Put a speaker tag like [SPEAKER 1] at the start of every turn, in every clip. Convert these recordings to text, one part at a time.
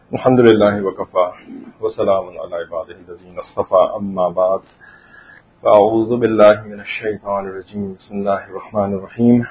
[SPEAKER 1] الحمد للہ وکفا وسلام علی عبادہ الذین اصطفى اما بعد فاعوذ باللہ من الشیطان الرجیم بسم اللہ الرحمن الرحیم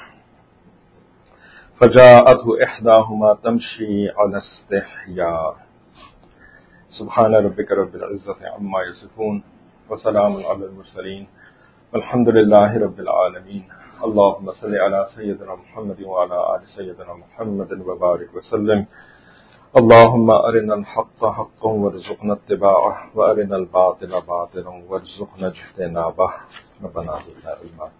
[SPEAKER 1] فجاءته احداهما تمشی علی استحیاء سبحان ربک رب العزۃ عما یصفون وسلام علی المرسلین والحمد للہ رب العالمین اللهم صل علی سیدنا محمد وعلی آل سیدنا محمد وبارک وسلم اللهم أرنا الحق حقا وارزقنا اتباعه وأرنا الباطل باطلا وارزقنا اجتنابه ربنا زدنا علما۔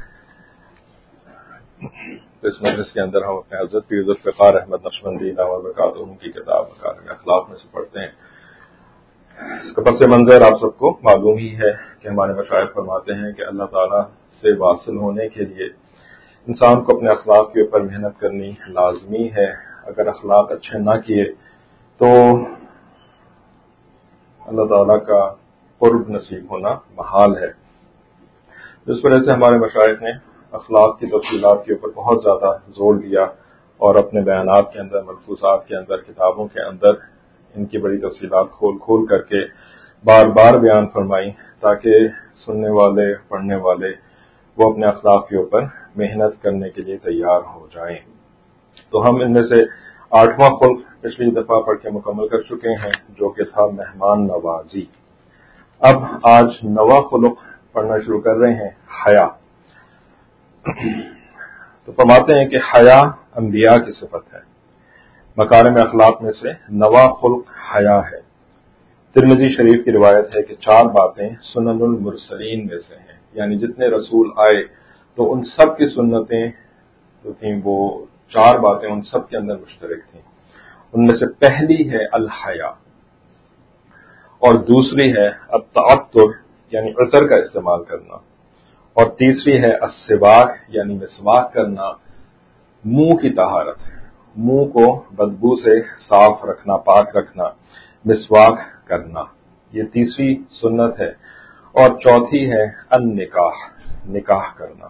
[SPEAKER 1] اس مجلس کے اندر ہم اپنے حضرت پیر ذوالفقار احمد نقشبندی دعوت برکاتہ کی کتاب مکارم اخلاق میں سے پڑھتے ہیں۔ اس کا پس منظر آپ سب کو معلوم ہی ہے کہ ہمارے مشائخ فرماتے ہیں کہ اللہ تعالیٰ سے واصل ہونے کے لیے انسان کو اپنے اخلاق کے اوپر محنت کرنی لازمی ہے۔ اگر اخلاق اچھے نہ کیے تو اللہ تعالیٰ کا قرب نصیب ہونا محال ہے۔ اس وجہ سے ہمارے مشائخ نے اخلاق کی تفصیلات کے اوپر بہت زیادہ زور دیا اور اپنے بیانات کے اندر، ملفوظات کے اندر، کتابوں کے اندر ان کی بڑی تفصیلات کھول کھول کر کے بار بار بیان فرمائی تاکہ سننے والے، پڑھنے والے وہ اپنے اخلاق کے اوپر محنت کرنے کے لیے تیار ہو جائیں۔ تو ہم ان میں سے 8واں خلق پچھلی دفعہ پڑھ کے مکمل کر چکے ہیں جو کہ تھا مہمان نوازی۔ اب آج 9واں خلق پڑھنا شروع کر رہے ہیں، حیا۔ تو فرماتے ہیں کہ حیا انبیاء کی صفت ہے۔ مکارم اخلاق میں سے 9واں خلق حیا ہے۔ ترمذی شریف کی روایت ہے کہ 4 باتیں سنن المرسلین میں سے ہیں، یعنی جتنے رسول آئے تو ان سب کی سنتیں جو تھیں وہ 4 باتیں ان سب کے اندر مشترک تھیں۔ ان میں سے پہلی ہے الحیا، اور دوسری ہے التعطر یعنی عطر کا استعمال کرنا، اور تیسری ہے السواک یعنی مسواک کرنا، منہ کی طہارت، منہ کو بدبو سے صاف رکھنا، پاک رکھنا، مسواک کرنا، یہ تیسری سنت ہے۔ اور چوتھی ہے النکاح، نکاح کرنا۔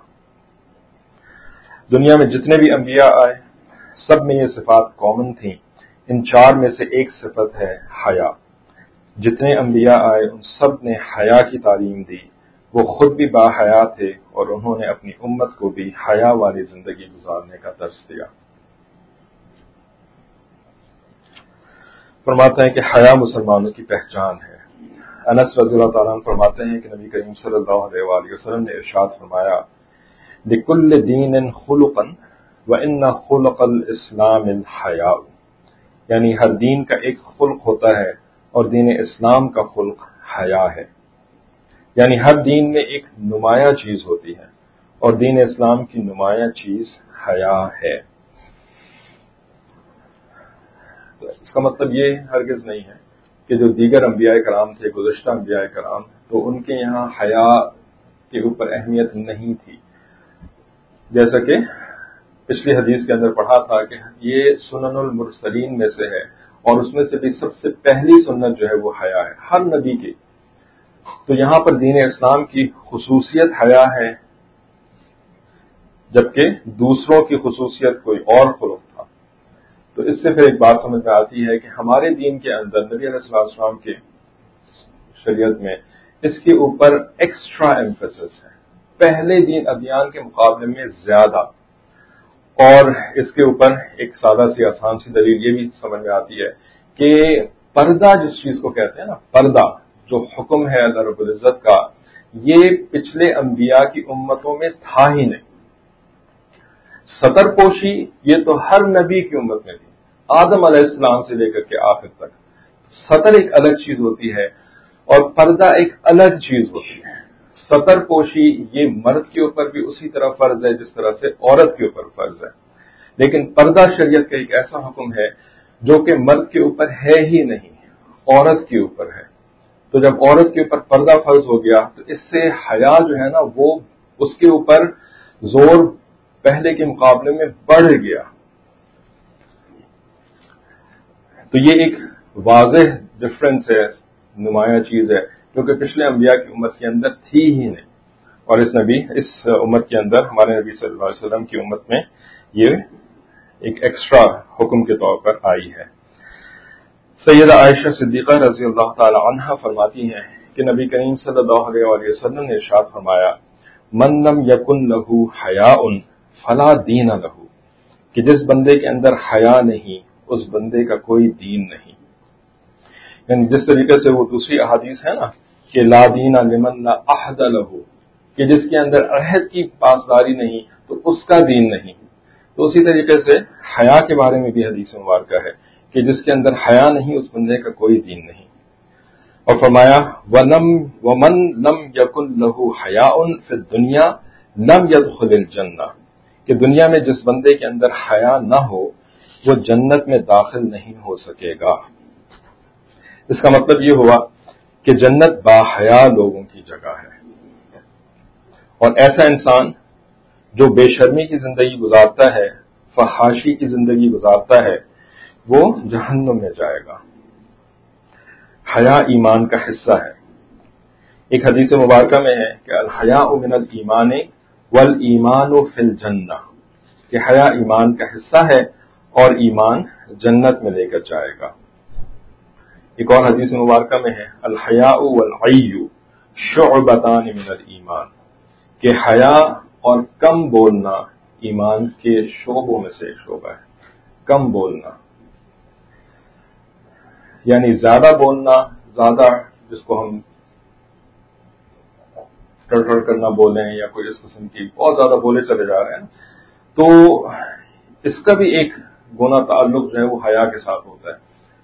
[SPEAKER 1] دنیا میں جتنے بھی انبیاء آئے سب میں یہ صفات کامن تھیں۔ ان 4 میں سے ایک صفت ہے حیا۔ جتنے انبیاء آئے ان سب نے حیا کی تعلیم دی، وہ خود بھی باحیا تھے اور انہوں نے اپنی امت کو بھی حیا والی زندگی گزارنے کا درس دیا۔ فرماتے ہیں کہ حیا مسلمانوں کی پہچان ہے۔ انس رضی اللہ تعالیٰ عنہ فرماتے ہیں کہ نبی کریم صلی اللہ علیہ وآلہ وسلم نے ارشاد فرمایا لِكُلِّ دِينٍ خُلُقًا وَإِنَّ خُلُقَ الْإِسْلَامِ الْحَيَاءُ، یعنی ہر دین کا ایک خلق ہوتا ہے اور دین اسلام کا خلق حیا ہے۔ یعنی ہر دین میں ایک نمایاں چیز ہوتی ہے اور دین اسلام کی نمایاں چیز حیا ہے۔ تو اس کا مطلب یہ ہرگز نہیں ہے کہ جو دیگر انبیاء کرام تھے، گزشتہ انبیاء کرام، تو ان کے یہاں حیا کے اوپر اہمیت نہیں تھی۔ جیسا کہ پچھلی حدیث کے اندر پڑھا تھا کہ یہ سنن المرسلین میں سے ہے اور اس میں سے بھی سب سے پہلی سنت جو ہے وہ حیا ہے ہر نبی کی۔ تو یہاں پر دین اسلام کی خصوصیت حیا ہے، جبکہ دوسروں کی خصوصیت کوئی اور خلق تھا۔ تو اس سے پھر ایک بات سمجھ میں آتی ہے کہ ہمارے دین کے اندر نبی علیہ السلام کے شریعت میں اس کے اوپر ایکسٹرا ایمفیسس ہے، پہلے دین ادیان کے مقابلے میں زیادہ۔ اور اس کے اوپر ایک سادہ سی آسان سی دلیل یہ بھی سمجھ میں آتی ہے کہ پردہ جس چیز کو کہتے ہیں نا، پردہ جو حکم ہے اللہ رب العزت کا، یہ پچھلے انبیاء کی امتوں میں تھا ہی نہیں۔ ستر پوشی یہ تو ہر نبی کی امت میں تھی، آدم علیہ السلام سے لے کر کے آخر تک۔ ستر ایک الگ چیز ہوتی ہے اور پردہ ایک الگ چیز ہوتی ہے۔ ستر پوشی یہ مرد کے اوپر بھی اسی طرح فرض ہے جس طرح سے عورت کے اوپر فرض ہے، لیکن پردہ شریعت کا ایک ایسا حکم ہے جو کہ مرد کے اوپر ہے ہی نہیں، عورت کے اوپر ہے۔ تو جب عورت کے اوپر پردہ فرض ہو گیا تو اس سے حیا جو ہے نا وہ اس کے اوپر زور پہلے کے مقابلے میں بڑھ گیا۔ تو یہ ایک واضح ڈفرنس ہے، نمایاں چیز ہے جو کہ پچھلے انبیاء کی امت کے اندر تھی ہی نہیں، اور اس امت کے اندر ہمارے نبی صلی اللہ علیہ وسلم کی امت میں یہ ایک ایکسٹرا حکم کے طور پر آئی ہے۔ سیدہ عائشہ صدیقہ رضی اللہ تعالی عنہا فرماتی ہیں کہ نبی کریم صلی اللہ علیہ وآلہ وسلم نے ارشاد فرمایا من لم یکن لہ حیاء فلا دین لہ، کہ جس بندے کے اندر حیا نہیں اس بندے کا کوئی دین نہیں. یعنی جس طریقے سے وہ دوسری احادیث ہے نا کہ لا دین لمن لا عہد لہ، کہ جس کے اندر عہد کی پاسداری نہیں تو اس کا دین نہیں، تو اسی طریقے سے حیا کے بارے میں بھی حدیث مبارکہ ہے کہ جس کے اندر حیا نہیں اس بندے کا کوئی دین نہیں. اور فرمایا ومن لم یکن لہ حیاء فی الدنیا لم یدخل الجنہ، کہ دنیا میں جس بندے کے اندر حیا نہ ہو وہ جنت میں داخل نہیں ہو سکے گا. اس کا مطلب یہ ہوا کہ جنت باحیا لوگوں کی جگہ ہے، اور ایسا انسان جو بے شرمی کی زندگی گزارتا ہے، فحاشی کی زندگی گزارتا ہے، وہ جہنم میں جائے گا. حیا ایمان کا حصہ ہے. ایک حدیث مبارکہ میں ہے کہ الحیاء من الایمان والایمان فی الجنہ، کہ حیا ایمان کا حصہ ہے اور ایمان جنت میں لے کر جائے گا. ایک اور حدیث مبارکہ میں ہے الحیاء والعی شعبتان من الایمان، کہ حیا اور کم بولنا ایمان کے شعبوں میں سے ایک شعبہ ہے. کم بولنا یعنی زیادہ بولنا، زیادہ جس کو ہم ٹڑ کرنا بولیں یا کوئی اس قسم کی بہت زیادہ بولے چلے جا رہے ہیں، تو اس کا بھی ایک گونا تعلق جو ہے وہ حیا کے ساتھ ہوتا ہے.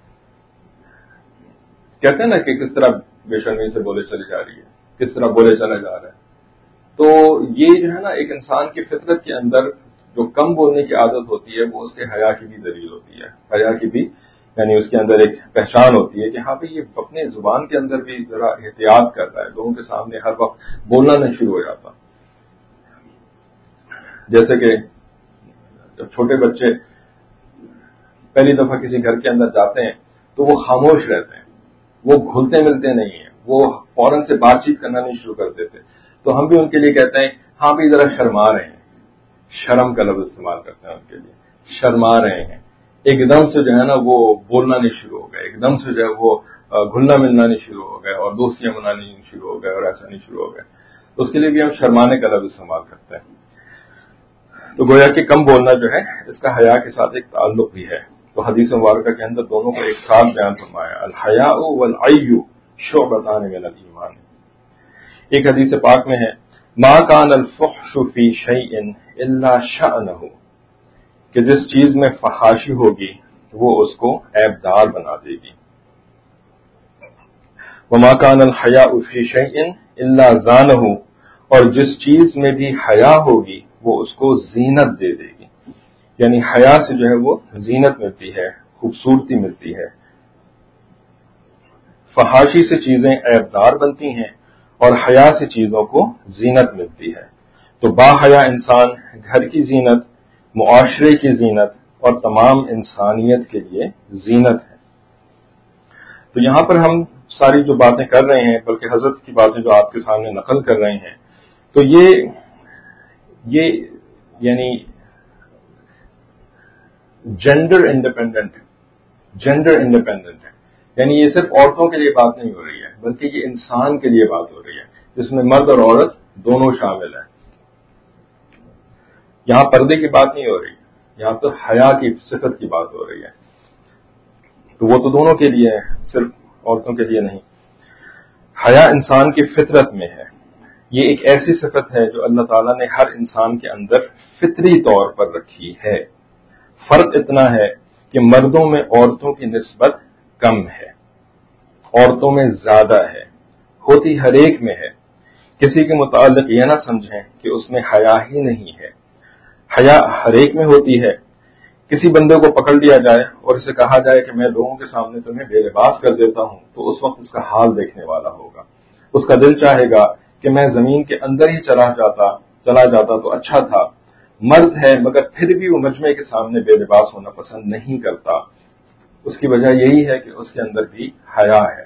[SPEAKER 1] کہتے ہیں نا کہ کس طرح بے شرمی سے بولے چلی جا رہی ہے، کس طرح بولے چلے جا رہے ہیں. تو یہ جو ہے نا ایک انسان کی فطرت کے اندر جو کم بولنے کی عادت ہوتی ہے وہ اس کے حیا کی بھی دلیل ہوتی ہے. حیا کی بھی یعنی اس کے اندر ایک پہچان ہوتی ہے کہ ہاں بھائی یہ اپنے زبان کے اندر بھی ذرا احتیاط کر رہا ہے، لوگوں کے سامنے ہر وقت بولنا نہیں شروع ہو جاتا. جیسے کہ جب چھوٹے بچے پہلی دفعہ کسی گھر کے اندر جاتے ہیں تو وہ خاموش رہتے ہیں، وہ گھلتے ملتے نہیں ہیں، وہ فوراً سے بات چیت کرنا نہیں شروع کر دیتے. تو ہم بھی ان کے لیے کہتے ہیں ہاں بھی ذرا شرما رہے ہیں، شرم کا لفظ استعمال کرتے ہیں ان کے لیے، شرما رہے ہیں. ایک دم سے جو ہے نا وہ بولنا نہیں شروع ہو گئے، ایک دم سے جو ہے وہ گھلنا ملنا نہیں شروع ہو گئے اور دوستیاں منانی نہیں شروع ہو گئے اور ایسا نہیں شروع ہو گئے. تو اس کے لیے بھی ہم شرمانے کا لفظ استعمال کرتے ہیں. تو گویا کہ کم بولنا جو ہے اس کا حیا کے ساتھ ایک تعلق بھی ہے. تو حدیث مبارکہ کے اندر دونوں کو ایک ساتھ بیان فرمایا الحیاء والعی شعبتان من الایمان. ایک حدیث پاک میں ہے ما کان الفحش فی شیء الا شأنہ، کہ جس چیز میں فحاشی ہوگی وہ اس کو عیبدار بنا دے گی. وما کان الحیاء فی شیء الا زانہ، اور جس چیز میں بھی حیا ہوگی وہ اس کو زینت دے دے گی. یعنی حیا سے جو ہے وہ زینت ملتی ہے، خوبصورتی ملتی ہے. فحاشی سے چیزیں عیبدار بنتی ہیں اور حیا سے چیزوں کو زینت ملتی ہے. تو با حیا انسان گھر کی زینت، معاشرے کی زینت اور تمام انسانیت کے لیے زینت ہے. تو یہاں پر ہم ساری جو باتیں کر رہے ہیں، بلکہ حضرت کی باتیں جو آپ کے سامنے نقل کر رہے ہیں، تو یہ یعنی جینڈر انڈیپینڈنٹ ہے. یعنی یہ صرف عورتوں کے لیے بات نہیں ہو رہی ہے بلکہ یہ انسان کے لیے بات ہو رہی ہے جس میں مرد اور عورت دونوں شامل ہیں. یہاں پردے کی بات نہیں ہو رہی، یہاں تو حیا کی صفت کی بات ہو رہی ہے. تو وہ تو دونوں کے لیے ہے، صرف عورتوں کے لیے نہیں. حیا انسان کی فطرت میں ہے. یہ ایک ایسی صفت ہے جو اللہ تعالیٰ نے ہر انسان کے اندر فطری طور پر رکھی ہے. فرق اتنا ہے کہ مردوں میں عورتوں کی نسبت کم ہے، عورتوں میں زیادہ ہے، ہوتی ہر ایک میں ہے. کسی کے متعلق یہ نہ سمجھیں کہ اس میں حیا ہی نہیں ہے. حیا ہر ایک میں ہوتی ہے. کسی بندے کو پکڑ لیا جائے اور اسے کہا جائے کہ میں لوگوں کے سامنے تمہیں بے لباس کر دیتا ہوں، تو اس وقت اس کا حال دیکھنے والا ہوگا. اس کا دل چاہے گا کہ میں زمین کے اندر ہی چلا جاتا تو اچھا تھا. مرد ہے مگر پھر بھی وہ مجمع کے سامنے بے لباس ہونا پسند نہیں کرتا. اس کی وجہ یہی ہے کہ اس کے اندر بھی حیا ہے.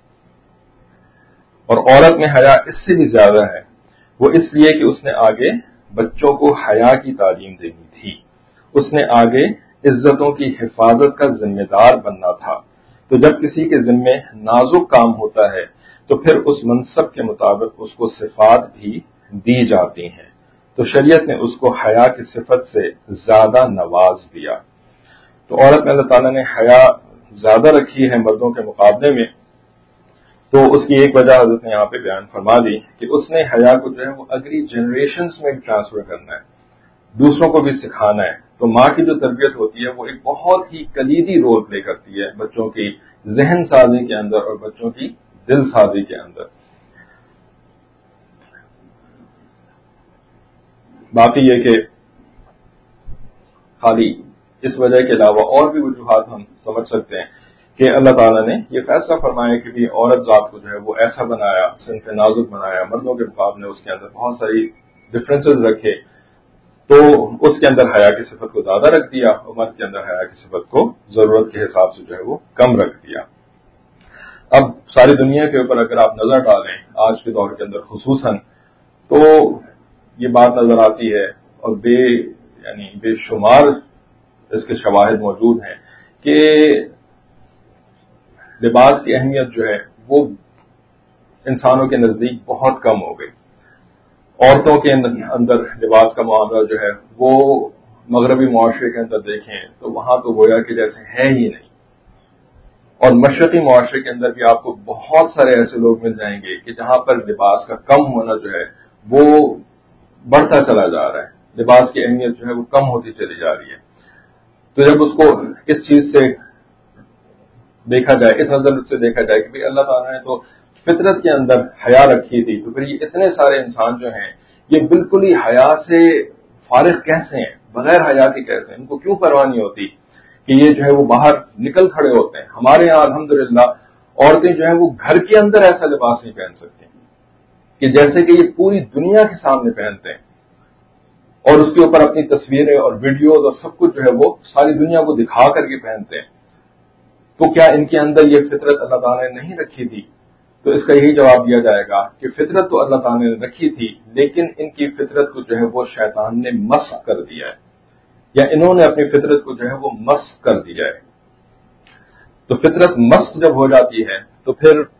[SPEAKER 1] اور عورت میں حیا اس سے بھی زیادہ ہے. وہ اس لیے کہ اس نے آگے بچوں کو حیا کی تعلیم دینی تھی، اس نے آگے عزتوں کی حفاظت کا ذمہ دار بننا تھا. تو جب کسی کے ذمے نازک کام ہوتا ہے تو پھر اس منصب کے مطابق اس کو صفات بھی دی جاتی ہیں، تو شریعت نے اس کو حیا کی صفت سے زیادہ نواز دیا۔ تو عورت میں اللہ تعالیٰ نے حیا زیادہ رکھی ہے مردوں کے مقابلے میں، تو اس کی ایک وجہ حضرت نے یہاں پہ بیان فرما دی کہ اس نے حیا کو جو ہے وہ اگلی جنریشنز میں ٹرانسفر کرنا ہے، دوسروں کو بھی سکھانا ہے۔ تو ماں کی جو تربیت ہوتی ہے وہ ایک بہت ہی کلیدی رول پلے کرتی ہے بچوں کی ذہن سازی کے اندر اور بچوں کی دل سازی کے اندر۔ باقی یہ کہ خالی اس وجہ کے علاوہ اور بھی وجوہات ہم سمجھ سکتے ہیں کہ اللہ تعالیٰ نے یہ فیصلہ فرمایا کہ بھی عورت ذات کو جو ہے وہ ایسا بنایا، صنف نازک بنایا، مردوں کے مقابلے اس کے اندر بہت ساری ڈفرینسز رکھے، تو اس کے اندر حیا کی صفت کو زیادہ رکھ دیا اور مرد کے اندر حیا کی صفت کو ضرورت کے حساب سے جو ہے وہ کم رکھ دیا۔ اب ساری دنیا کے اوپر اگر آپ نظر ڈالیں آج کے دور کے اندر خصوصاً، تو یہ بات نظر آتی ہے اور بے شمار اس کے شواہد موجود ہیں کہ لباس کی اہمیت جو ہے وہ انسانوں کے نزدیک بہت کم ہو گئی۔ عورتوں کے اندر لباس کا معاملہ جو ہے وہ مغربی معاشرے کے اندر دیکھیں تو وہاں تو گویا کہ جیسے ہے ہی نہیں، اور مشرقی معاشرے کے اندر بھی آپ کو بہت سارے ایسے لوگ مل جائیں گے کہ جہاں پر لباس کا کم ہونا جو ہے وہ بڑھتا چلا جا رہا ہے، لباس کی اہمیت جو ہے وہ کم ہوتی چلی جا رہی ہے۔ تو جب اس کو اس چیز سے دیکھا جائے، اس نظر سے دیکھا جائے کہ اللہ تعالیٰ نے تو فطرت کے اندر حیا رکھی تھی، تو پھر یہ اتنے سارے انسان جو ہیں یہ بالکل ہی حیا سے فارغ کیسے ہیں، بغیر حیا کے کیسے ہیں، ان کو کیوں پرواہ نہیں ہوتی کہ یہ جو ہے وہ باہر نکل کھڑے ہوتے ہیں۔ ہمارے یہاں الحمدللہ عورتیں جو ہیں وہ گھر کے اندر ایسا لباس نہیں پہن سکتی کہ جیسے کہ یہ پوری دنیا کے سامنے پہنتے ہیں، اور اس کے اوپر اپنی تصویریں اور ویڈیوز اور سب کچھ جو ہے وہ ساری دنیا کو دکھا کر کے پہنتے ہیں۔ تو کیا ان کے اندر یہ فطرت اللہ تعالیٰ نے نہیں رکھی تھی؟ تو اس کا یہی جواب دیا جائے گا کہ فطرت تو اللہ تعالیٰ نے رکھی تھی، لیکن ان کی فطرت کو جو ہے وہ شیطان نے مسخ کر دیا ہے، یا انہوں نے اپنی فطرت کو جو ہے وہ مسخ کر دیا ہے۔ تو فطرت مسخ جب ہو جاتی ہے تو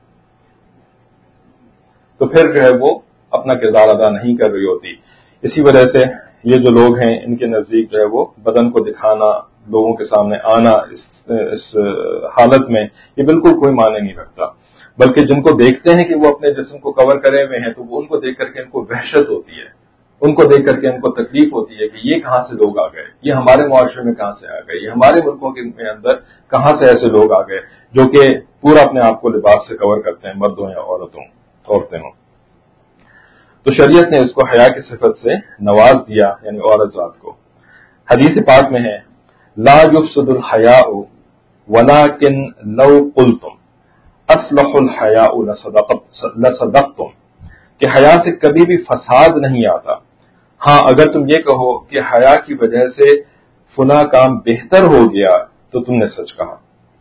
[SPEAKER 1] پھر جو ہے وہ اپنا کردار ادا نہیں کر رہی ہوتی۔ اسی وجہ سے یہ جو لوگ ہیں ان کے نزدیک جو ہے وہ بدن کو دکھانا، لوگوں کے سامنے آنا اس حالت میں یہ بالکل کوئی معنی نہیں رکھتا، بلکہ جن کو دیکھتے ہیں کہ وہ اپنے جسم کو کور کرے ہوئے ہیں تو وہ ان کو دیکھ کر کے ان کو وحشت ہوتی ہے، ان کو دیکھ کر کے ان کو تکلیف ہوتی ہے کہ یہ کہاں سے لوگ آ گئے، یہ ہمارے معاشرے میں کہاں سے آ گئے، یہ ہمارے ملکوں کے اندر کہاں سے ایسے لوگ آ گئے جو کہ پورا اپنے آپ کو لباس سے کور کرتے ہیں، مردوں یا عورتیں ہوں۔ تو شریعت نے اس کو حیا کی صفت سے نواز دیا، یعنی عورت ذات کو۔ حدیث پاک میں ہے لا یفسد الحیاء ولکن لو قلتم اصلح الحیاء لصدقتم، کہ حیا سے کبھی بھی فساد نہیں آتا، ہاں اگر تم یہ کہو کہ حیا کی وجہ سے فلاں کام بہتر ہو گیا تو تم نے سچ کہا۔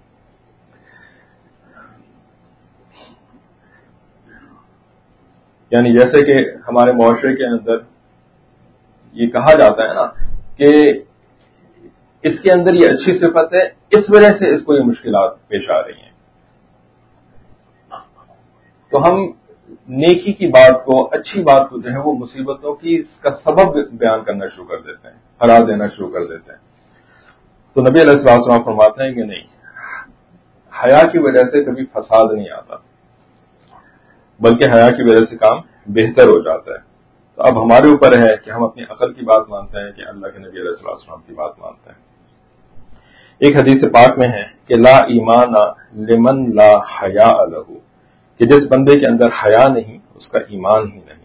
[SPEAKER 1] یعنی جیسے کہ ہمارے معاشرے کے اندر یہ کہا جاتا ہے نا کہ اس کے اندر یہ اچھی صفت ہے، اس وجہ سے اس کو یہ مشکلات پیش آ رہی ہیں، تو ہم نیکی کی بات کو، اچھی بات کو جو ہے وہ مصیبتوں کی کا سبب بیان کرنا شروع کر دیتے ہیں، قرار دینا شروع کر دیتے ہیں۔ تو نبی علیہ السلام فرماتے ہیں کہ نہیں، حیا کی وجہ سے کبھی فساد نہیں آتا، بلکہ حیا کی وجہ سے کام بہتر ہو جاتا ہے۔ تو اب ہمارے اوپر ہے کہ ہم اپنی عقل کی بات مانتے ہیں کہ اللہ کے نبی علیہ السلام کی بات مانتے ہیں۔ ایک حدیث پاک میں ہے کہ لا ایمان لمن لا حیاء لہ، کہ جس بندے کے اندر حیا نہیں اس کا ایمان ہی نہیں۔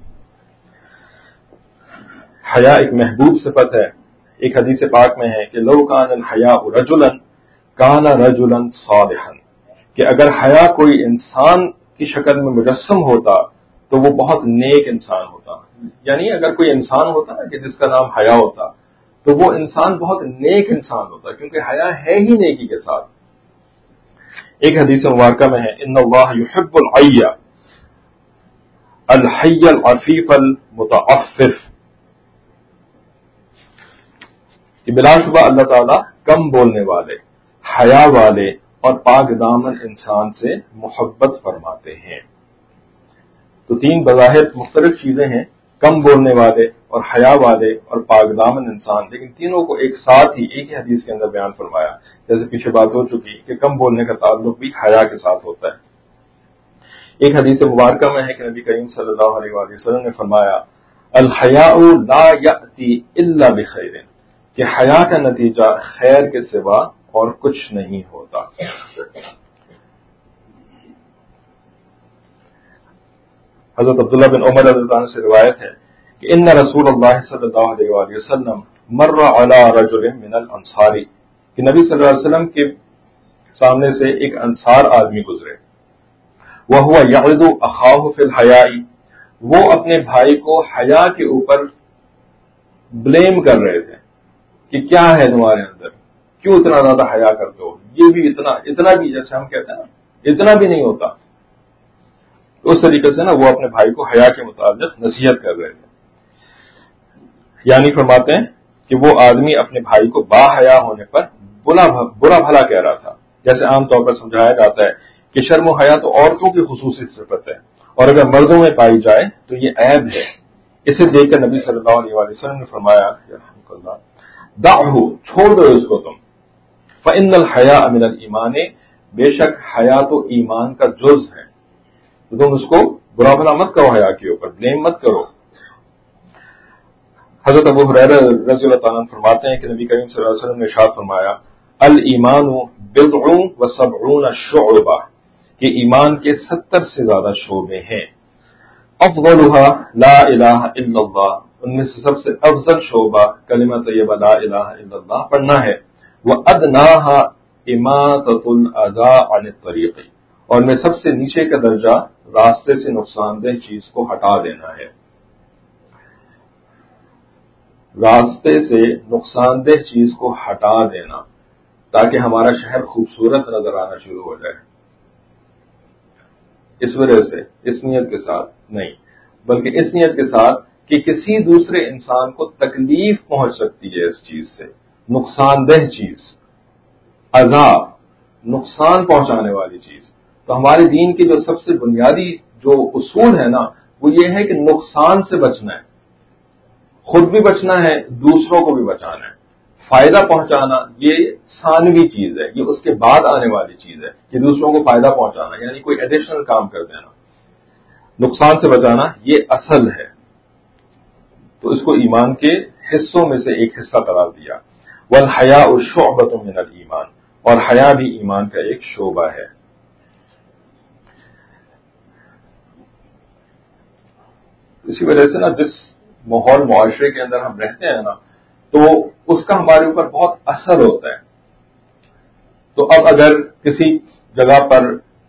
[SPEAKER 1] حیا ایک محبوب صفت ہے۔ ایک حدیث پاک میں ہے کہ لو کان الحیاء رجلا کان رجلا صالحا، کہ اگر حیا کوئی انسان کی شکل میں مجسم ہوتا تو وہ بہت نیک انسان ہوتا۔ یعنی اگر کوئی انسان ہوتا نا کہ جس کا نام حیا ہوتا تو وہ انسان بہت نیک انسان ہوتا، کیونکہ حیا ہے ہی نیکی کے ساتھ۔ ایک حدیث مبارکہ میں ہے ان اللہ یحب الحی الحی العفیف المتعفف، کہ بلا شبہ اللہ تعالیٰ کم بولنے والے، حیا والے اور پاک دامن انسان سے محبت فرماتے ہیں۔ تو تین بظاہر مختلف چیزیں ہیں، کم بولنے والے اور حیا والے اور پاک دامن انسان، لیکن تینوں کو ایک ساتھ ہی ایک ہی حدیث کے اندر بیان فرمایا، جیسے پیچھے بات ہو چکی کہ کم بولنے کا تعلق بھی حیا کے ساتھ ہوتا ہے۔ ایک حدیث مبارکہ میں ہے کہ نبی کریم صلی اللہ علیہ وآلہ وسلم نے فرمایا الحیاء لا یأتی الا بخیر، کہ حیا کا نتیجہ خیر کے سوا اور کچھ نہیں ہوتا۔ حضرت عبداللہ بن عمر رضی اللہ عنہ سے روایت ہے کہ ان رسول اللہ صلی اللہ علیہ وآلہ وسلم مر علی رجل من الانصار، کہ نبی صلی اللہ علیہ وسلم کے سامنے سے ایک انصار آدمی گزرے، وہو یعظ اخاہ فی الحیاء، وہ اپنے بھائی کو حیا کے اوپر بلیم کر رہے تھے کہ کیا ہے تمہارے اندر، کیوں اتنا زیادہ حیا کرتے ہو، یہ بھی اتنا بھی، جیسے ہم کہتے ہیں نا اتنا بھی نہیں ہوتا، اس طریقے سے نا وہ اپنے بھائی کو حیا کے متعلق نصیحت کر رہے تھے۔ یعنی فرماتے ہیں کہ وہ آدمی اپنے بھائی کو با حیا ہونے پر برا بھلا کہہ رہا تھا، جیسے عام طور پر سمجھایا جاتا ہے کہ شرم و حیا تو عورتوں کی خصوصی صفت ہے، اور اگر مردوں میں پائی جائے تو یہ عیب ہے۔ اسے دیکھ کر نبی صلی اللہ علیہ وسلم نے فرمایا دعہ، چھوڑ دو اس کو تم، فإن الحیاء من الایمان، بے شک حیا تو ایمان کا جز ہے، تو تم اس کو برا بھلا مت کرو، حیا کے اوپر بلیم مت کرو۔ حضرت ابو ہریرہ رضی اللہ تعالیٰ عنہ فرماتے ہیں کہ نبی کریم صلی اللہ علیہ وسلم نے ارشاد فرمایا الایمان بضع وسبعون شعبہ، کہ ایمان کے 70 سے زیادہ شعبے ہیں، افضلها لا الہ الا اللہ، ان میں سے سب سے افضل شعبہ کلمہ طیبہ لا الہ الا اللہ پڑھنا ہے، وادناها اماطۃ الاذى عن الطریق، اور میں سب سے نیچے کا درجہ راستے سے نقصان دہ چیز کو ہٹا دینا ہے، راستے سے نقصان دہ چیز کو ہٹا دینا، تاکہ ہمارا شہر خوبصورت نظر آنا شروع ہو جائے۔ اس وجہ سے اس نیت کے ساتھ نہیں، بلکہ اس نیت کے ساتھ کہ کسی دوسرے انسان کو تکلیف پہنچ سکتی ہے اس چیز سے، نقصان دہ چیز، عذاب، نقصان پہنچانے والی چیز۔ تو ہمارے دین کے جو سب سے بنیادی جو اصول ہے نا، وہ یہ ہے کہ نقصان سے بچنا ہے، خود بھی بچنا ہے، دوسروں کو بھی بچانا ہے۔ فائدہ پہنچانا یہ ثانوی چیز ہے، یہ اس کے بعد آنے والی چیز ہے کہ دوسروں کو فائدہ پہنچانا، یعنی کوئی ایڈیشنل کام کر دینا۔ نقصان سے بچانا یہ اصل ہے، تو اس کو ایمان کے حصوں میں سے ایک حصہ قرار دیا۔ والحیاء شعبۃ من الایمان، اور حیا بھی ایمان کا ایک شعبہ ہے۔ اسی وجہ سے نا جس ماحول معاشرے کے اندر ہم رہتے ہیں نا، تو اس کا ہمارے اوپر بہت اثر ہوتا ہے۔ تو اب اگر کسی جگہ پر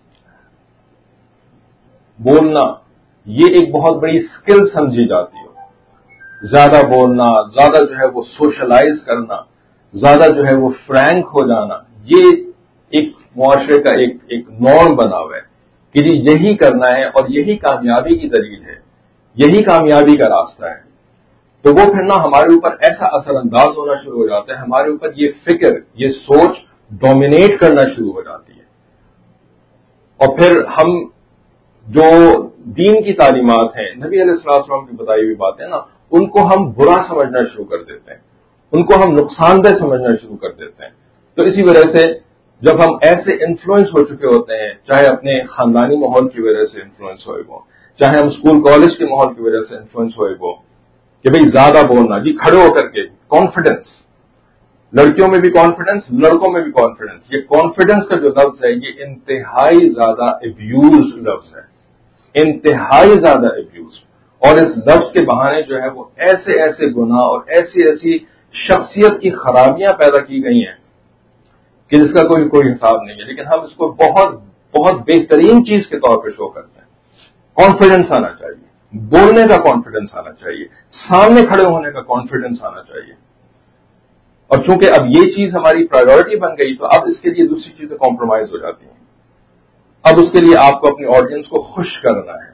[SPEAKER 1] بولنا یہ ایک بہت بڑی سکل سمجھی جاتی ہو، زیادہ بولنا، زیادہ جو ہے وہ سوشلائز کرنا، زیادہ جو ہے وہ فرینک ہو جانا، یہ ایک معاشرے کا ایک نارم بنا ہوا ہے کہ جی یہی کرنا ہے اور یہی کامیابی کی دلیل ہے، یہی کامیابی کا راستہ ہے۔ تو وہ پھر نا ہمارے اوپر ایسا اثر انداز ہونا شروع ہو جاتا ہے، ہمارے اوپر یہ فکر، یہ سوچ ڈومینیٹ کرنا شروع ہو جاتی ہے، اور پھر ہم جو دین کی تعلیمات ہیں، نبی علیہ السلام کی بتائی ہوئی باتیں نا، ان کو ہم برا سمجھنا شروع کر دیتے ہیں، ان کو ہم نقصان دہ سمجھنا شروع کر دیتے ہیں۔ تو اسی وجہ سے جب ہم ایسے انفلوئنس ہو چکے ہوتے ہیں، چاہے اپنے خاندانی ماحول کی وجہ سے انفلوئنس ہوئے وہ، چاہے ہم اسکول کالج کے ماحول کی وجہ سے انفلوئنس ہوئے وہ، کہ بھئی زیادہ بولنا، جی کھڑے ہو کر کے، کانفیڈنس، لڑکیوں میں بھی کانفیڈنس، لڑکوں میں بھی کانفیڈنس، یہ کانفیڈنس کا جو لفظ ہے یہ انتہائی زیادہ ابیوزڈ لفظ ہے، انتہائی زیادہ ابیوزڈ، اور اس لفظ کے بہانے جو ہے وہ ایسے ایسے گناہ اور ایسی ایسی شخصیت کی خرابیاں پیدا کی گئی ہیں کہ جس کا کوئی حساب نہیں ہے، لیکن ہم اس کو بہت بہت بہترین چیز کے طور پہ شو کرتے ہیں۔ کانفیڈنس آنا چاہیے، بولنے کا کانفیڈنس آنا چاہیے، سامنے کھڑے ہونے کا کانفیڈنس آنا چاہیے، اور چونکہ اب یہ چیز ہماری پرائیورٹی بن گئی تو اب اس کے لیے دوسری چیزیں کمپرومائز ہو جاتی ہیں۔ اب اس کے لیے آپ کو اپنی آڈینس کو خوش کرنا ہے،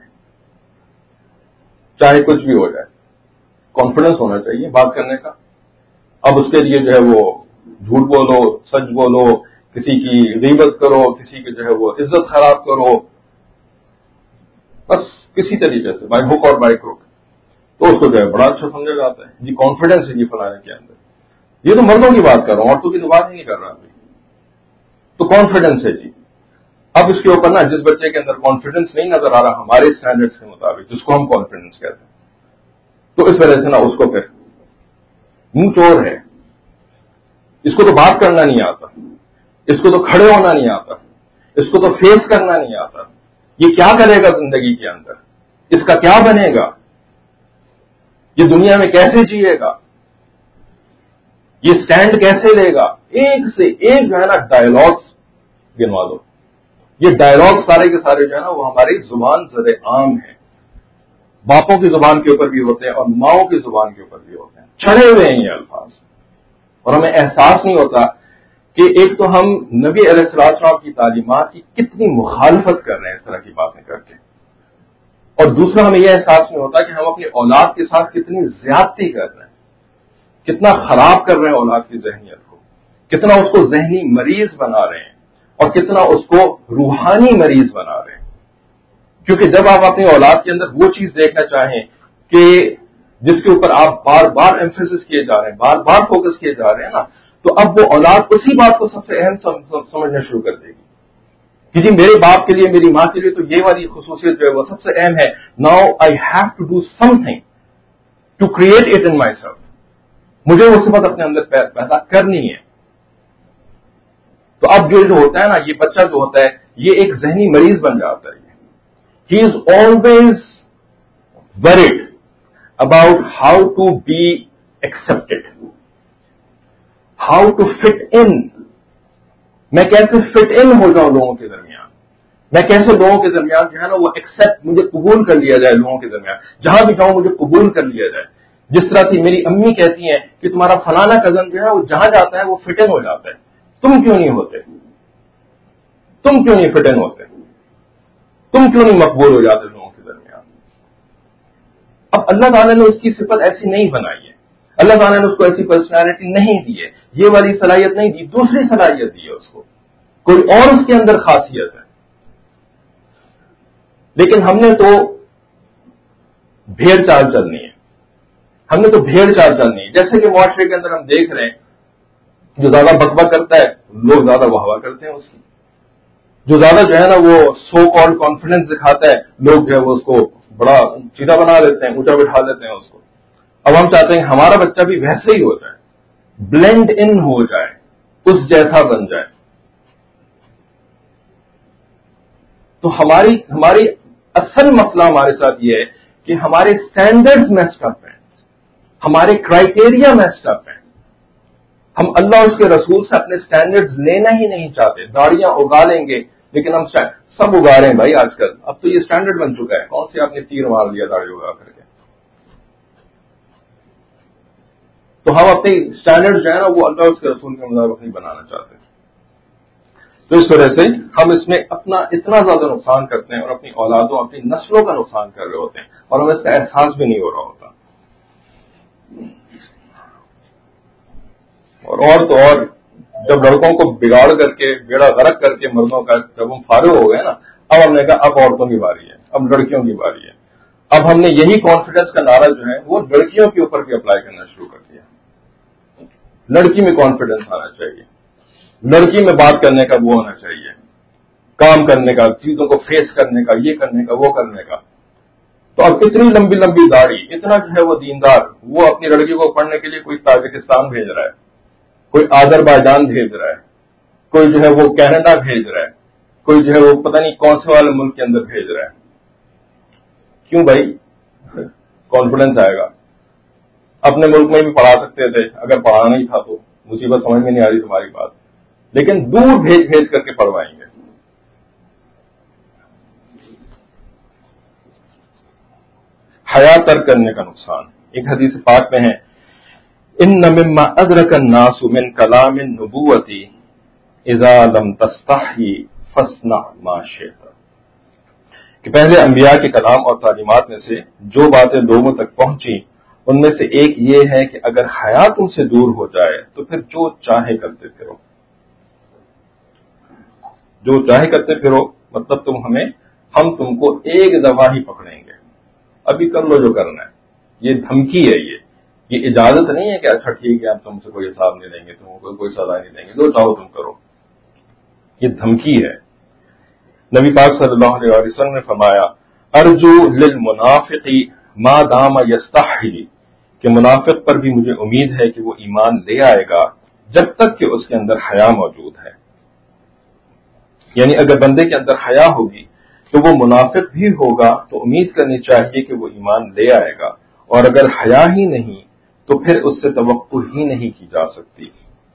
[SPEAKER 1] چاہے کچھ بھی ہو جائے، کانفیڈنس ہونا چاہیے بات کرنے کا۔ اب اس کے لیے جو ہے وہ جھوٹ بولو، سچ بولو، کسی کی غیبت کرو، کسی کی جو ہے وہ عزت خراب کرو، بس کسی طریقے سے بائی ہک اور بائی کروک، تو اس کو جو ہے بڑا اچھا سمجھا جاتا ہے، جی کانفیڈنس ہے جی فلانے کے اندر. یہ تو مردوں کی بات کر رہا ہوں، عورتوں کی تو بات ہی نہیں کر رہا ابھی. تو کانفیڈنس ہے جی. اب اس کے اوپر نا جس بچے کے اندر کانفیڈنس نہیں نظر آ رہا ہمارے اسٹینڈرڈس کے مطابق، جس کو ہم کانفیڈنس کہتے ہیں، تو اس وجہ سے نا اس کو پھر منہ چور ہے، اس کو تو بات کرنا نہیں آتا، اس کو تو کھڑے ہونا نہیں آتا، اس کو تو فیس کرنا نہیں آتا. یہ کیا کرے گا زندگی کے اندر؟ اس کا کیا بنے گا؟ یہ دنیا میں کیسے جیے گا؟ یہ سٹینڈ کیسے لے گا؟ ایک سے ایک جو ہے نا ڈائلاگس گنوا دو. یہ ڈائلاگ سارے کے سارے جو ہے نا وہ ہماری زبان زد عام ہے. باپوں کی زبان کے اوپر بھی ہوتے ہیں اور ماؤں کی زبان کے اوپر بھی ہوتے ہیں، چھڑے ہوئے ہیں یہ الفاظ، اور ہمیں احساس نہیں ہوتا کہ ایک تو ہم نبی علیہ السلام کی تعلیمات کی کتنی مخالفت کر رہے ہیں اس طرح کی باتیں کر کے، اور دوسرا ہمیں یہ احساس نہیں ہوتا کہ ہم اپنی اولاد کے ساتھ کتنی زیادتی کر رہے ہیں، کتنا خراب کر رہے ہیں اولاد کی ذہنیت کو، کتنا اس کو ذہنی مریض بنا رہے ہیں اور کتنا اس کو روحانی مریض بنا رہے ہیں. کیونکہ جب آپ اپنی اولاد کے اندر وہ چیز دیکھنا چاہیں کہ جس کے اوپر آپ بار بار ایمفیسس کیے جا رہے ہیں، بار بار فوکس کیے جا رہے ہیں نا، تو اب وہ اولاد اسی بات کو سب سے اہم سمجھنا شروع کر دے گی کہ جی میرے باپ کے لیے، میری ماں کے لیے تو یہ والی خصوصیت جو ہے وہ سب سے اہم ہے. Now I have to do something to create it in myself. مجھے وہ صفت اپنے اندر پیدا کرنی ہے. تو اب جو ہوتا ہے نا، یہ بچہ جو ہوتا ہے یہ ایک ذہنی مریض بن جاتا ہے. He is always worried about how to be accepted, how to fit in. میں کیسے فٹ ان ہو جاؤں لوگوں کے درمیان، میں کیسے لوگوں کے درمیان جو ہے نا وہ ایکسپٹ، مجھے قبول کر لیا جائے لوگوں کے درمیان، جہاں بھی جاؤں مجھے قبول کر لیا جائے. جس طرح سے میری امی کہتی ہیں کہ تمہارا فلانا کزن جو ہے وہ جہاں جاتا ہے وہ فٹ ان ہو جاتا ہے، تم کیوں نہیں ہوتے؟ تم کیوں نہیں فٹ ان ہوتے؟ تم کیوں نہیں مقبول ہو جاتے لوگوں کے درمیان؟ اب اللہ تعالیٰ نے اس کی صفت ایسی نہیں بنائی ہے، اللہ تعالیٰ نے اس کو ایسی پرسنالٹی نہیں دی ہے، یہ والی صلاحیت نہیں دی، دوسری صلاحیت دی ہے اس کو، کوئی اور اس کے اندر خاصیت ہے. لیکن ہم نے تو بھیڑ چال چلنی ہے، ہم نے تو بھیڑ چال چلنی ہے. جیسے کہ معاشرے کے اندر ہم دیکھ رہے ہیں جو زیادہ بکبک کرتا ہے لوگ زیادہ واہ واہ کرتے ہیں اس کی، جو زیادہ جو ہے نا وہ سو کالڈ کانفیڈنس دکھاتا ہے لوگ جو ہے وہ اس کو بڑا سیدھا بنا دیتے ہیں، اونچا بٹھا دیتے ہیں اس کو. اب ہم چاہتے ہیں ہمارا بچہ بھی ویسے ہی ہو جائے، بلینڈ ان ہو جائے، اس جیسا بن جائے. تو ہماری اصل مسئلہ ہمارے ساتھ یہ ہے کہ ہمارے اسٹینڈرڈز میسڈ اپ ہیں، ہمارے کرائٹیریا میسڈ اپ ہیں. ہم اللہ اور اس کے رسول سے اپنے اسٹینڈرڈز لینا ہی نہیں چاہتے. داڑیاں اگا لیں گے لیکن ہم سب اگا رہے ہیں بھائی آج کل، اب تو یہ اسٹینڈرڈ بن چکا ہے. کون سے آپ نے تیر مار لیا داڑھی اگا کر کے؟ تو ہم اپنی اسٹینڈرڈ جو ہے نا وہ اللہ اور اس کے رسول کے مطابق نہیں بنانا چاہتے. تو اس وجہ سے ہم اس میں اپنا اتنا زیادہ نقصان کرتے ہیں اور اپنی اولادوں، اپنی نسلوں کا نقصان کر رہے ہوتے ہیں اور ہمیں اس کا احساس بھی نہیں ہو رہا ہوتا. اور تو اور جب لڑکوں کو بگاڑ کر کے، بیڑا غرق کر کے مردوں کا جب ہم فارغ ہو گئے نا، اب ہم نے کہا اب عورتوں کی باری ہے، اب لڑکیوں کی باری ہے. اب ہم نے یہی کانفیڈنس کا نعرہ جو ہے وہ لڑکیوں کے اوپر بھی اپلائی کرنا شروع کر دیا. لڑکی میں کانفیڈنس آنا چاہیے، لڑکی میں بات کرنے کا وہ ہونا چاہیے، کام کرنے کا، چیزوں کو فیس کرنے کا، یہ کرنے کا، وہ کرنے کا. تو اب اتنی لمبی لمبی داڑھی، اتنا جو ہے وہ دیندار، وہ اپنی لڑکی کو پڑھنے کے لیے کوئی تاجکستان بھیج رہا ہے، کوئی آذربائیجان بھیج رہا ہے، کوئی جو ہے وہ کینیڈا بھیج رہا ہے، کوئی جو ہے وہ پتہ نہیں کون سے والے ملک کے اندر بھیج رہا ہے. کیوں بھائی؟ کانفیڈنس آئے گا. اپنے ملک میں بھی پڑھا سکتے تھے، اگر پڑھانا ہی تھا تو. مصیبت سمجھ میں نہیں آ رہی تمہاری بات، لیکن دور بھیج بھیج کر کے پڑھوائیں گے. حیا ترک کرنے کا نقصان ایک حدیث پاک میں ہے، ان مما ادرک الناس من کلام النبوۃ اذا لم تستحی فاصنع ما شئت، کہ پہلے انبیاء کے کلام اور تعلیمات میں سے جو باتیں لوگوں تک پہنچی ان میں سے ایک یہ ہے کہ اگر حیا تم سے دور ہو جائے تو پھر جو چاہے کرتے پھرو. جو چاہے کرتے پھرو، مطلب ہم تم کو ایک دفعہ ہی پکڑیں گے، ابھی کر لو جو کرنا ہے. یہ دھمکی ہے، یہ اجازت نہیں ہے کہ اچھا ٹھیک ہے ہم تم سے کوئی حساب نہیں لیں گے، تم کو کوئی سزا نہیں دیں گے، جو چاہو تم کرو. یہ دھمکی ہے. نبی پاک صلی اللہ علیہ وسلم نے فرمایا ارجو للمنافق ما دام یستحی، کہ منافق پر بھی مجھے امید ہے کہ وہ ایمان لے آئے گا جب تک کہ اس کے اندر حیا موجود ہے. یعنی اگر بندے کے اندر حیا ہوگی تو وہ منافق بھی ہوگا تو امید کرنی چاہیے کہ وہ ایمان لے آئے گا، اور اگر حیا ہی نہیں تو پھر اس سے توقع ہی نہیں کی جا سکتی.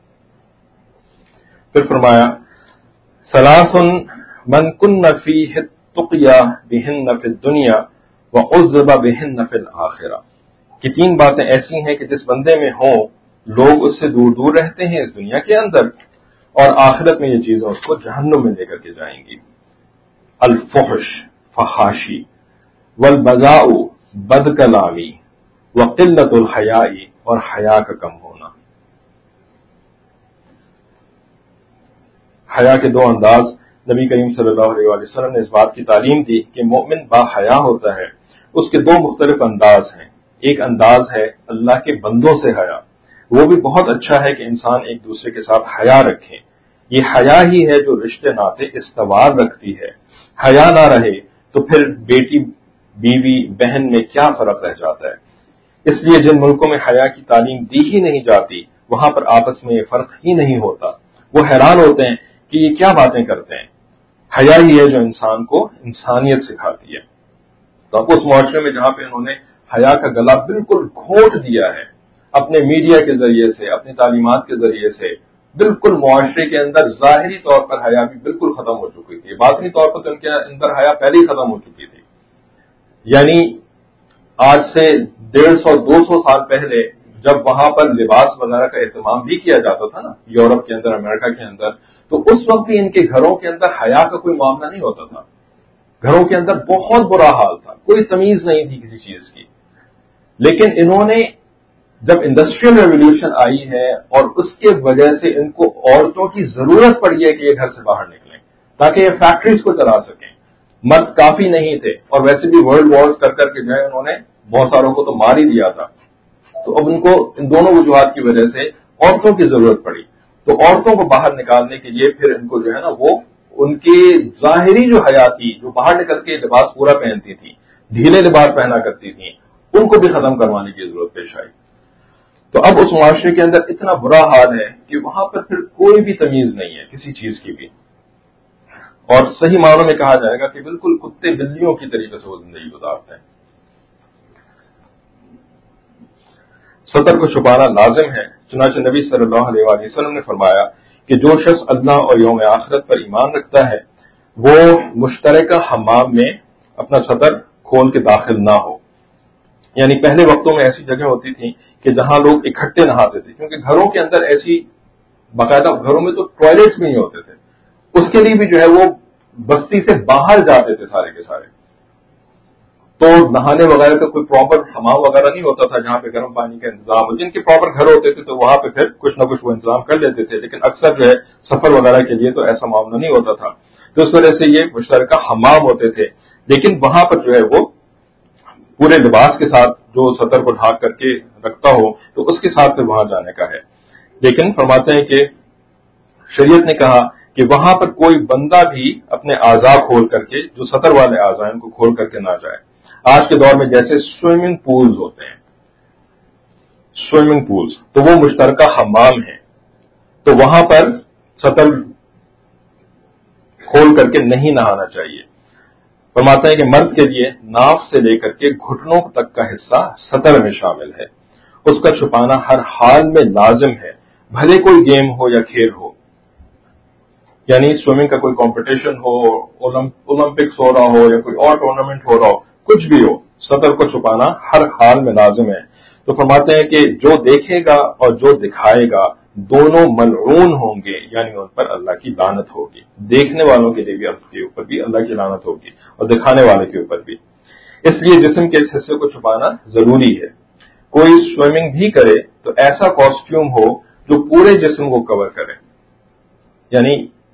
[SPEAKER 1] پھر فرمایا ثلاث من کن فیہ تقیا بہن فی الدنیا وعذب بہن فی الآخرہ، کہ 3 باتیں ایسی ہیں کہ جس بندے میں ہوں لوگ اس سے دور دور رہتے ہیں اس دنیا کے اندر، اور آخرت میں یہ چیزیں اس کو جہنم میں لے کر کے جائیں گی. الفحش فحاشی، والبذاء بد کلامی، وقلت الحیاء اور حیا کا کم ہونا. حیا کے 2 انداز نبی کریم صلی اللہ علیہ وسلم نے اس بات کی تعلیم دی کہ مومن با حیا ہوتا ہے. اس کے 2 مختلف انداز ہیں. ایک انداز ہے اللہ کے بندوں سے حیا، وہ بھی بہت اچھا ہے کہ انسان ایک دوسرے کے ساتھ حیا رکھے. یہ حیا ہی ہے جو رشتے ناطے استوار رکھتی ہے. حیا نہ رہے تو پھر بیٹی بیوی بہن میں کیا فرق رہ جاتا ہے. اس لیے جن ملکوں میں حیا کی تعلیم دی ہی نہیں جاتی وہاں پر آپس میں یہ فرق ہی نہیں ہوتا. وہ حیران ہوتے ہیں کہ یہ کیا باتیں کرتے ہیں. حیا ہی ہے جو انسان کو انسانیت سکھاتی ہے. تو اب اس معاشرے میں جہاں پہ انہوں نے حیا کا گلا بالکل گھونٹ دیا ہے اپنے میڈیا کے ذریعے سے، اپنی تعلیمات کے ذریعے سے، بالکل معاشرے کے اندر ظاہری طور پر حیا بھی بالکل ختم ہو چکی تھی. باطنی طور پر تو ان کے اندر حیا پہلے ہی ختم ہو چکی تھی. یعنی آج سے 150-200 سال پہلے جب وہاں پر لباس وغیرہ کا اہتمام بھی کیا جاتا تھا نا، یورپ کے اندر، امریکہ کے اندر، تو اس وقت بھی ان کے گھروں کے اندر حیا کا کوئی معاملہ نہیں ہوتا تھا. گھروں کے اندر بہت برا حال تھا، کوئی تمیز نہیں تھی کسی چیز کی. لیکن انہوں نے جب انڈسٹریل ریولیوشن آئی ہے اور اس کے وجہ سے ان کو عورتوں کی ضرورت پڑی ہے کہ یہ گھر سے باہر نکلیں تاکہ یہ فیکٹریز کو چلا سکیں. مرد کافی نہیں تھے، اور ویسے بھی ورلڈ وارز کر کے جو ہے انہوں نے بہت ساروں کو تو مار ہی دیا تھا. تو اب ان کو ان دونوں وجوہات کی وجہ سے عورتوں کی ضرورت پڑی. تو عورتوں کو باہر نکالنے کے لیے پھر ان کو جو ہے نا وہ ان کی ظاہری جو حیا تھی، جو باہر نکل کے لباس پورا پہنتی تھی، ڈھیلے لباس پہنا کرتی تھیں، ان کو بھی ختم کروانے کی ضرورت پیش آئی. تو اب اس معاشرے کے اندر اتنا برا حال ہے کہ وہاں پر پھر کوئی بھی تمیز نہیں ہے کسی چیز کی بھی، اور صحیح معنوں میں کہا جائے گا کہ بالکل کتے بلیوں کی طریقے سے وہ زندگی گزارتے ہیں. سطر کو چھپانا لازم ہے. چنانچہ نبی صلی اللہ علیہ وسلم نے فرمایا کہ جو شخص اللہ اور یوم آخرت پر ایمان رکھتا ہے وہ مشترکہ حمام میں اپنا سطر کھول کے داخل نہ ہو. یعنی پہلے وقتوں میں ایسی جگہ ہوتی تھیں کہ جہاں لوگ اکٹھے نہاتے تھے، کیونکہ گھروں کے اندر ایسی باقاعدہ گھروں میں تو ٹوائلٹس بھی نہیں ہوتے تھے. اس کے لیے بھی جو ہے وہ بستی سے باہر جاتے تھے سارے کے سارے. تو نہانے وغیرہ کا کوئی پراپر حمام وغیرہ نہیں ہوتا تھا جہاں پہ گرم پانی کا انتظام ہو. جن کے پراپر گھر ہوتے تھے تو وہاں پہ پھر کچھ نہ کچھ وہ انتظام کر لیتے تھے، لیکن اکثر جو ہے سفر وغیرہ کے لیے تو ایسا معاملہ نہیں ہوتا تھا. تو اس وجہ سے یہ مشترکہ حمام ہوتے تھے. لیکن وہاں پر جو ہے وہ پورے لباس کے ساتھ جو سطر کو ڈھانک کر کے رکھتا ہو تو اس کے ساتھ پھر وہاں جانے کا ہے. لیکن فرماتے ہیں کہ شریعت نے کہا کہ وہاں پر کوئی بندہ بھی اپنے اعضاء کھول کر کے، جو سطر والے اعضاء ان کو کھول کر کے نہ جائے. آج کے دور میں جیسے سوئمنگ پولز ہوتے ہیں، سوئمنگ پولز تو وہ مشترکہ حمام ہیں، تو وہاں پر سطر کھول کر کے نہیں نہانا چاہیے. فرماتے ہیں کہ مرد کے لیے ناف سے لے کر کے گھٹنوں تک کا حصہ سطر میں شامل ہے. اس کا چھپانا ہر حال میں لازم ہے، بھلے کوئی گیم ہو یا کھیل ہو. یعنی سوئمنگ کا کوئی کمپٹیشن ہو، اولمپکس ہو رہا ہو یا کوئی اور ٹورنامنٹ ہو رہا ہو، کچھ بھی ہو، سطر کو چھپانا ہر حال میں لازم ہے. تو فرماتے ہیں کہ جو دیکھے گا اور جو دکھائے گا دونوں ملعون ہوں گے، یعنی ان پر اللہ کی لعنت ہوگی. دیکھنے والوں کے لیے بھی کے اوپر بھی اللہ کی لعنت ہوگی اور دکھانے والے کے اوپر بھی. اس لیے جسم کے اس حصے کو چھپانا ضروری ہے. کوئی سوئمنگ بھی کرے تو ایسا کاسٹیوم ہو جو پورے جسم کو کور کرے. یعنی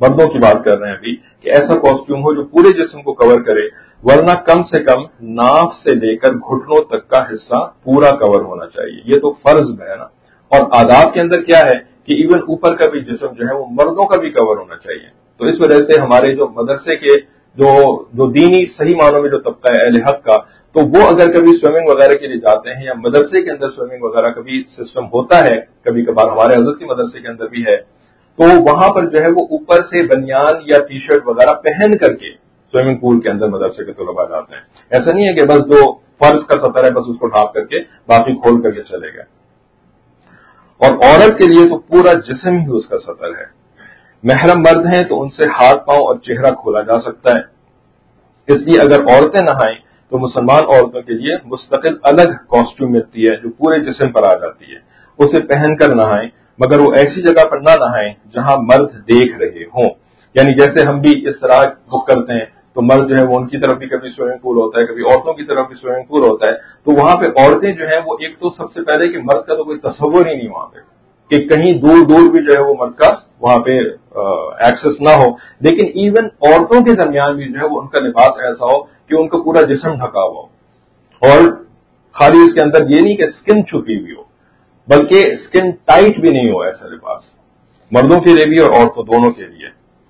[SPEAKER 1] मर्दों की बात कर रहे हैं अभी, कि ऐसा कॉस्ट्यूम हो जो पूरे जिस्म को कवर करे, वरना कम से कम नाफ से लेकर घुटनों तक का हिस्सा पूरा कवर होना चाहिए। ये तो फर्ज है ना। और आदाब के अंदर क्या है कि इवन ऊपर का भी जिस्म जो है वो मर्दों का भी कवर होना चाहिए। तो इस वजह से हमारे जो मदरसे के जो दीनी सही मानों में जो तबका है अहले हक का, तो वो अगर कभी स्विमिंग वगैरह के लिए जाते हैं या मदरसे के अंदर स्विमिंग वगैरह कभी सिस्टम होता है, कभी कभार हमारे हजरत के मदरसे के अंदर भी है, तो वहां पर जो है वो ऊपर से बनियान या टी शर्ट वगैरह पहन करके स्विमिंग पूल के अंदर मदरसे के तलबा जाते हैं। ऐसा नहीं है कि बस जो फर्ज का सतर है बस उसको ढांप करके बाकी खोल करके चले गए। और औरत के लिए तो पूरा जिस्म ही उसका सतर है। महरम मर्द हैं तो उनसे हाथ पांव और चेहरा खोला जा सकता है। इसलिए अगर औरतें नहाएं तो मुसलमान औरतों के लिए मुस्तकिल अलग कॉस्ट्यूम मिलती है जो पूरे जिस्म पर आ जाती है। उसे पहनकर नहाएं, मगर वो ऐसी जगह पर ना नहाएं जहां मर्द देख रहे हों। यानी जैसे हम भी इस तरह बुक करते हैं तो मर्द जो है वो उनकी तरफ भी कभी स्विमिंग पूल होता है, कभी औरतों की तरफ भी स्विमिंग पूल होता है, तो वहां पे औरतें जो है वो एक तो सबसे पहले कि मर्द का तो कोई तस्वुर ही नहीं वहां पे, कि कहीं दूर दूर भी जो है वो मर्द का वहां पे एक्सेस ना हो। लेकिन इवन औरतों के दरमियान भी जो है वो उनका लिबास ऐसा हो कि उनका पूरा जिस्म ढका हुआ हो, और खाली इसके अंदर ये नहीं कि स्किन छुपी हुई हो, बल्कि स्किन टाइट भी नहीं हो ऐसा लिबास, मर्दों के लिए भी और औरतों दोनों के लिए।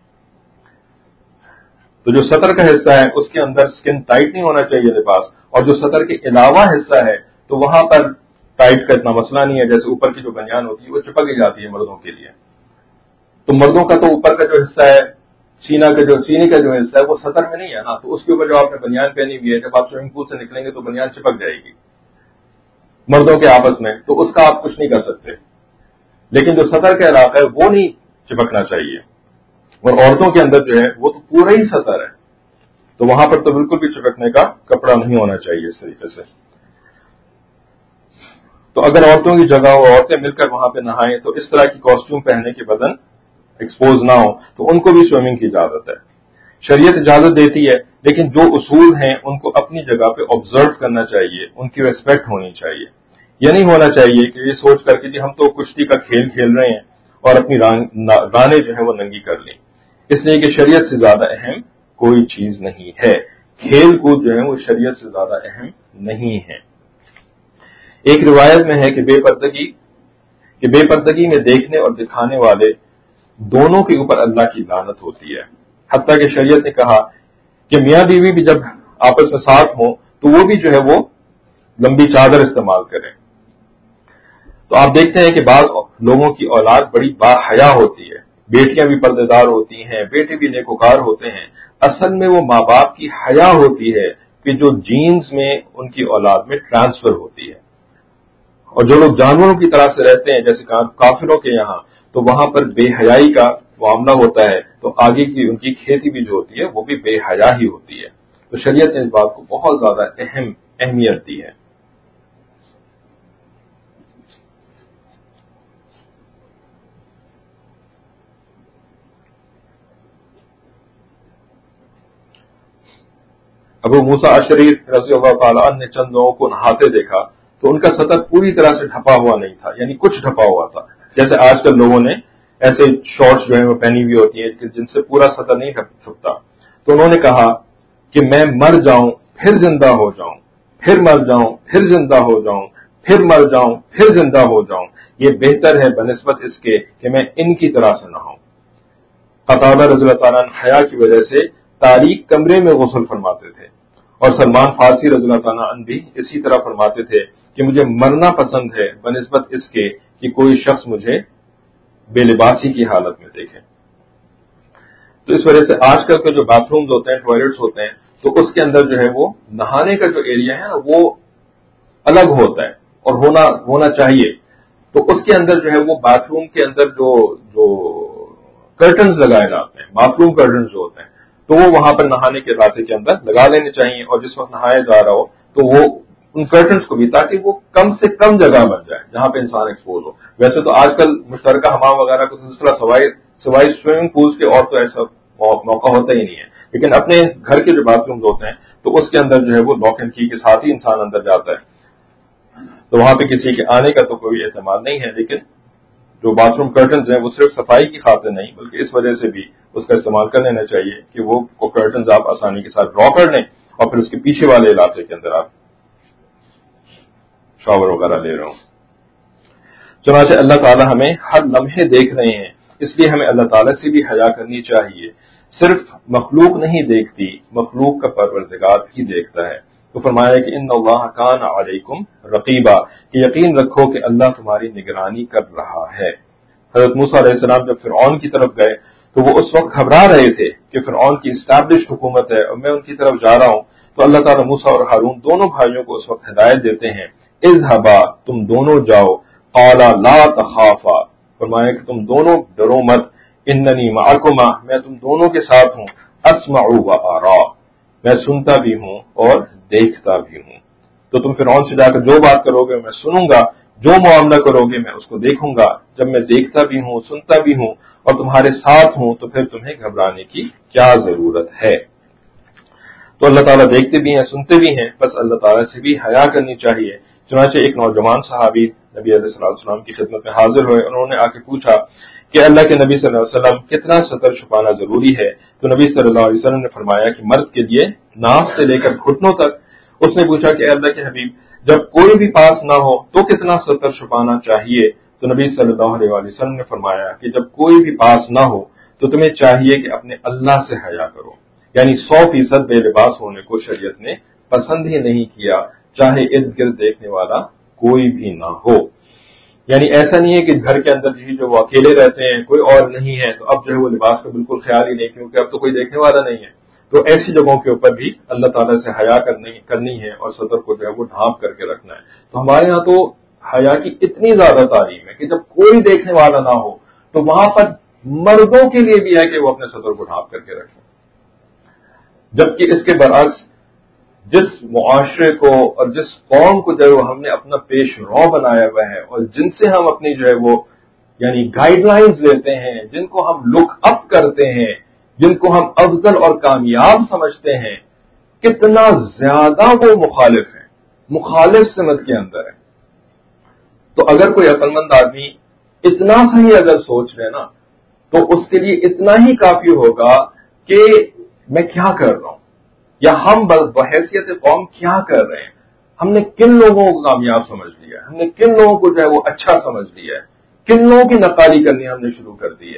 [SPEAKER 1] तो जो सतर का हिस्सा है उसके अंदर स्किन टाइट नहीं होना चाहिए लिबास, और जो सतर के अलावा हिस्सा है तो वहां पर टाइट का इतना मसला नहीं है। जैसे ऊपर की जो बनियान होती है वो चिपक ही जाती है मर्दों के लिए, तो मर्दों का तो ऊपर का जो हिस्सा है सीने का जो हिस्सा है वो सतर में नहीं है ना, तो उसके ऊपर जो आपने बनियान पहनी हुई है, जब आप स्विमिंग पूल से निकलेंगे तो बनियान चिपक जाएगी मर्दों के आपस में, तो उसका आप कुछ नहीं कर सकते। लेकिन जो सतर का इलाका है वो नहीं चिपकना चाहिए, और औरतों के अंदर जो है वो तो पूरा ही सतर है, तो वहां पर तो बिल्कुल भी चिपकने का कपड़ा नहीं होना चाहिए इस तरीके से। तो अगर औरतों की जगह हो, औरतें मिलकर वहां पे नहाएं, तो इस तरह की कॉस्ट्यूम पहनने के बदन एक्सपोज ना हो तो उनको भी स्विमिंग की इजाजत है। शरीयत इजाजत देती है, लेकिन जो उसूल हैं उनको अपनी जगह पे ऑब्जर्व करना चाहिए, उनकी रिस्पेक्ट होनी चाहिए। यह नहीं होना चाहिए कि ये सोच करके कि हम तो कुश्ती का खेल खेल रहे हैं और अपनी रानें जो है वो नंगी कर लें, इसलिए कि शरीयत से ज्यादा अहम कोई चीज नहीं है। खेल कूद जो है वो शरीयत से ज्यादा अहम नहीं है। एक रिवायत में है कि बेपर्दगी में देखने और दिखाने वाले दोनों के ऊपर अल्लाह की लानत होती है। हत्ता कि शरीयत ने कहा कि मियां बीवी भी जब आपस में साथ हों तो वो भी जो है वो लंबी चादर इस्तेमाल करें। तो आप देखते हैं कि बाज लोगों की औलाद बड़ी बाहया होती है, बेटियां भी पर्देदार होती हैं, बेटे भी नेकोकार होते हैं। असल में वो माँ बाप की हया होती है कि जो जीन्स में उनकी औलाद में ट्रांसफर होती है। और जो लोग जानवरों की तरह से रहते हैं जैसे काफिरों के यहाँ, तो वहां पर बेहयाई का मामला होता है, तो आगे की उनकी खेती भी जो होती है वो भी बेहया ही होती है। तो शरीयत ने इस बात को बहुत ज्यादा अहमियत दी है। अबू मूसा अशरी रज़ी अल्लाह ताला अन्हु ने चंद लोगों को नहाते देखा तो उनका सतर पूरी तरह से ढपा हुआ नहीं था, यानी कुछ ढपा हुआ था। जैसे आजकल लोगों ने ऐसे शॉर्ट्स जो है वो पहनी हुई होती है जिनसे पूरा सतर नहीं छुपता। तो उन्होंने कहा कि मैं मर जाऊं फिर जिंदा हो जाऊं, फिर मर जाऊं फिर जिंदा हो जाऊं, फिर मर जाऊं फिर जिंदा हो जाऊं, ये बेहतर है बनिस्बत इसके कि मैं इनकी तरह से नहाऊं। कतादा रज़ी अल्लाह ताला अन्हु हया की वजह से तारीक कमरे में गुस्ल फरमाते थे, और सलमान फारसी रज़ी अल्लाह ताला अन्हु भी इसी तरह फरमाते थे कि मुझे मरना पसंद है बनिस्बत इसके कि कोई शख्स मुझे बेलिबासी की हालत में देखे। तो इस वजह से आजकल के जो बाथरूम्स होते हैं, टॉयलेट्स होते हैं, तो उसके अंदर जो है वो नहाने का जो एरिया है ना वो अलग होता है और होना चाहिए। तो उसके अंदर जो है वो बाथरूम के अंदर जो जो कर्टन्स लगाए जाते हैं, बाथरूम कर्टन्स जो होते हैं, तो वो वहां पर नहाने के रास्ते के अंदर लगा लेने चाहिए, और जिस वक्त नहाया जा रहा हो तो वो उन कर्टन्स को भी, ताकि वो कम से कम जगह बन जाए जहां पे इंसान एक्सपोज हो। वैसे तो आजकल मुश्तरका हमाम वगैरह को दूसरा सवाई स्विमिंग पूल्स के और तो ऐसा मौका होता ही नहीं है, लेकिन अपने घर के जो बाथरूम होते हैं तो उसके अंदर जो है वो लॉक एंड की के साथ ही इंसान अंदर जाता है, तो वहां पे किसी के आने का तो कोई एहतमाल नहीं है। लेकिन جو باتھ روم کرٹنز ہیں وہ صرف صفائی کی خاطر نہیں بلکہ اس وجہ سے بھی اس کا استعمال کر لینا چاہیے کہ وہ کرٹنز آپ آسانی کے ساتھ ڈرا کر لیں اور پھر اس کے پیچھے والے علاقے کے اندر آپ شاور وغیرہ لے رہے ہوں۔ چنانچہ اللہ تعالیٰ ہمیں ہر لمحے دیکھ رہے ہیں، اس لیے ہمیں اللہ تعالیٰ سے بھی حیا کرنی چاہیے۔ صرف مخلوق نہیں دیکھتی، مخلوق کا پروردگار بھی دیکھتا ہے۔ تو فرمایا کہ ان اللہ کان علیکم رقیبا، کہ یقین رکھو کہ اللہ تمہاری نگرانی کر رہا ہے۔ حضرت موسیٰ علیہ السلام جب فرعون کی طرف گئے تو وہ اس وقت گھبرا رہے تھے کہ فرعون کی اسٹیبلشڈ حکومت ہے اور میں ان کی طرف جا رہا ہوں، تو اللہ تعالیٰ موسیٰ اور ہارون دونوں بھائیوں کو اس وقت ہدایت دیتے ہیں، اذهبا، تم دونوں جاؤ، قالا لا تخافا، فرمایا کہ تم دونوں ڈرو مت، اننی معکما، میں تم دونوں کے ساتھ ہوں، اسمع و ارا، میں سنتا بھی ہوں اور دیکھتا بھی ہوں۔ تو تم فرعون سے جا کر جو بات کرو گے میں سنوں گا، جو معاملہ کرو گے میں اس کو دیکھوں گا، جب میں دیکھتا بھی ہوں سنتا بھی ہوں اور تمہارے ساتھ ہوں تو پھر تمہیں گھبرانے کی کیا ضرورت ہے۔ تو اللہ تعالیٰ دیکھتے بھی ہیں سنتے بھی ہیں، بس اللہ تعالیٰ سے بھی حیا کرنی چاہیے۔ چنانچہ ایک نوجوان صحابی نبی علیہ السلام کی خدمت میں حاضر ہوئے، انہوں نے آ کے پوچھا کہ اللہ کے نبی صلی اللہ علیہ وسلم کتنا ستر چھپانا ضروری ہے؟ تو نبی صلی اللہ علیہ وسلم نے فرمایا کہ مرد کے لیے ناف سے لے کر گھٹنوں تک۔ اس نے پوچھا کہ اللہ کے حبیب جب کوئی بھی پاس نہ ہو تو کتنا ستر چھپانا چاہیے؟ تو نبی صلی اللہ علیہ وسلم نے فرمایا کہ جب کوئی بھی پاس نہ ہو تو تمہیں چاہیے کہ اپنے اللہ سے حیا کرو، یعنی 100% بے لباس ہونے کو شریعت نے پسند ہی نہیں کیا، چاہے ارد گرد دیکھنے والا کوئی بھی نہ ہو۔ یعنی ایسا نہیں ہے کہ گھر کے اندر جو وہ اکیلے رہتے ہیں کوئی اور نہیں ہے تو اب جو ہے وہ لباس کا بالکل خیال ہی نہیں کیونکہ اب تو کوئی دیکھنے والا نہیں ہے۔ تو ایسی جگہوں کے اوپر بھی اللہ تعالیٰ سے حیا کرنی ہے اور ستر کو جو ہے وہ ڈھانپ کر کے رکھنا ہے۔ تو ہمارے ہاں تو حیا کی اتنی زیادہ تعلیم ہے کہ جب کوئی دیکھنے والا نہ ہو تو وہاں پر مردوں کے لیے بھی ہے کہ وہ اپنے ستر کو ڈھانپ کر کے رکھیں، جبکہ اس کے برعکس جس معاشرے کو اور جس قوم کو جو ہم نے اپنا پیش رو بنایا ہوا ہے اور جن سے ہم اپنی جو ہے وہ یعنی گائیڈ لائنز لیتے ہیں، جن کو ہم لک اپ کرتے ہیں، جن کو ہم افضل اور کامیاب سمجھتے ہیں، کتنا زیادہ وہ مخالف ہیں، مخالف سمت کے اندر ہے۔ تو اگر کوئی عقل مند آدمی اتنا صحیح اگر سوچ لے نا تو اس کے لیے اتنا ہی کافی ہوگا کہ میں کیا کر رہا ہوں یا ہم بحیثیت قوم کیا کر رہے ہیں، ہم نے کن لوگوں کو کامیاب سمجھ لیا ہے، ہم نے کن لوگوں کو جو ہے وہ اچھا سمجھ لیا ہے، کن لوگوں کی نقالی کرنی ہم نے شروع کر دی ہے،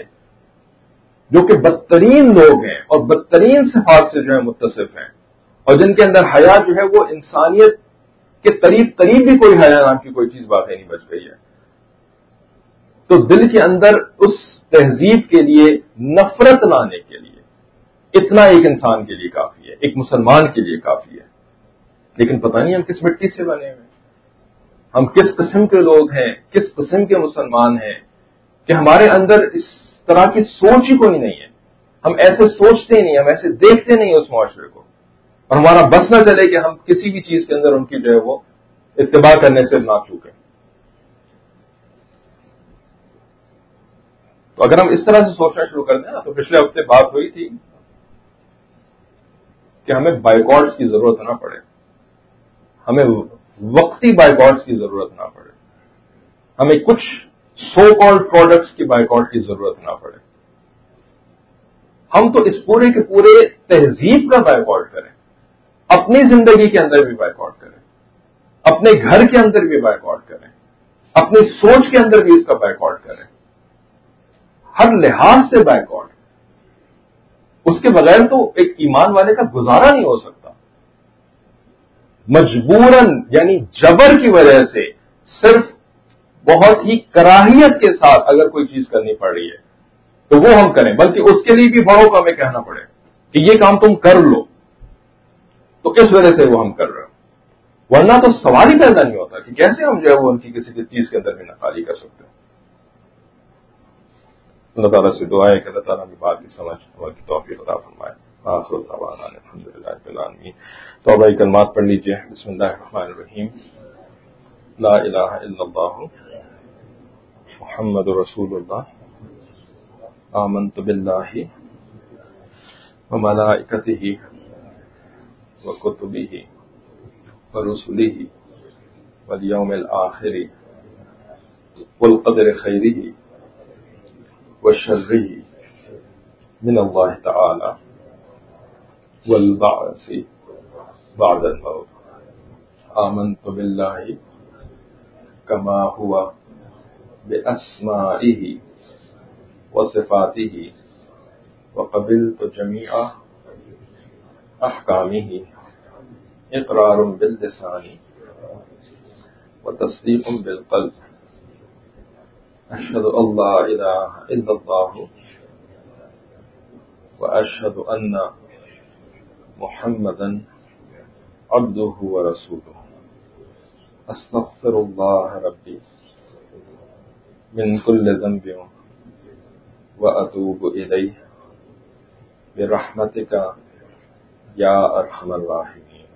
[SPEAKER 1] جو کہ بدترین لوگ ہیں اور بدترین صفات سے جو ہے متصف ہیں اور جن کے اندر حیا جو ہے وہ انسانیت کے قریب بھی کوئی حیا نام کی کوئی چیز باقی نہیں بچ گئی ہے۔ تو دل کے اندر اس تہذیب کے لیے نفرت لانے کے لیے اتنا ایک انسان کے لیے کافی ہے، ایک مسلمان کے لیے کافی ہے۔ لیکن پتہ نہیں ہم کس مٹی سے بنے ہوئے، ہم کس قسم کے لوگ ہیں، کس قسم کے مسلمان ہیں کہ ہمارے اندر اس طرح کی سوچ ہی کوئی نہیں ہے، ہم ایسے سوچتے نہیں، ہم ایسے دیکھتے نہیں اس معاشرے کو، اور ہمارا بس نہ چلے کہ ہم کسی بھی چیز کے اندر ان کی جو ہے وہ اتباع کرنے سے نہ چوکیں۔ تو اگر ہم اس طرح سے سوچنا شروع کر دیں نا تو پچھلے ہفتے بات ہوئی تھی کہ ہمیں بائیکاٹس کی ضرورت نہ پڑے، ہمیں وقتی بائیکاٹس کی ضرورت نہ پڑے، ہمیں کچھ سو کالڈ پروڈکٹس کی بائیکاٹ کی ضرورت نہ پڑے، ہم تو اس پورے کے پورے تہذیب کا بائیکاٹ کریں، اپنی زندگی کے اندر بھی بائیکاٹ کریں، اپنے گھر کے اندر بھی بائیکاٹ کریں، اپنی سوچ کے اندر بھی اس کا بائیکاٹ کریں، ہر لحاظ سے بائیکاٹ۔ اس کے بغیر تو ایک ایمان والے کا گزارا نہیں ہو سکتا، مجبوراً یعنی جبر کی وجہ سے، صرف بہت ہی کراہیت کے ساتھ اگر کوئی چیز کرنی پڑ رہی ہے تو وہ ہم کریں، بلکہ اس کے لیے بھی بڑوں کو ہمیں کہنا پڑے کہ یہ کام تم کر لو، تو اس وجہ سے وہ ہم کر رہے ہیں، ورنہ تو سوال ہی پیدا نہیں ہوتا کہ کیسے ہم جو ہے وہ ان کی کسی چیز کے اندر بھی نقالی کر سکتے ہیں۔ اللہ تعالیٰ سے دعا ہے کہ اللہ تعالیٰ کی بات کی سمجھ اور کی توفیق عطا فرمائے۔ آخر دعوانا الحمدللہ رب العالمین۔ توبہ کلمات پڑھ لیجیے۔ بسم اللہ الرحمن الرحیم۔ لا الہ الا اللہ محمد رسول اللہ آمنت باللہ وملائکتہ وکتبہ ورسلہ والیوم الآخر والقدر خیرہ وشره من الله تعالى والبعث بعد الموت آمنت بالله كما هو بأسمائه وصفاته وقبلت جميع أحكامه إقرار باللسان وتصديق بالقلب أشهد أن لا إله إلا الله وأشهد أن محمدا عبده ورسوله أستغفر الله ربي من كل ذنب وأتوب إليه برحمتك یا ارحم الراحمین۔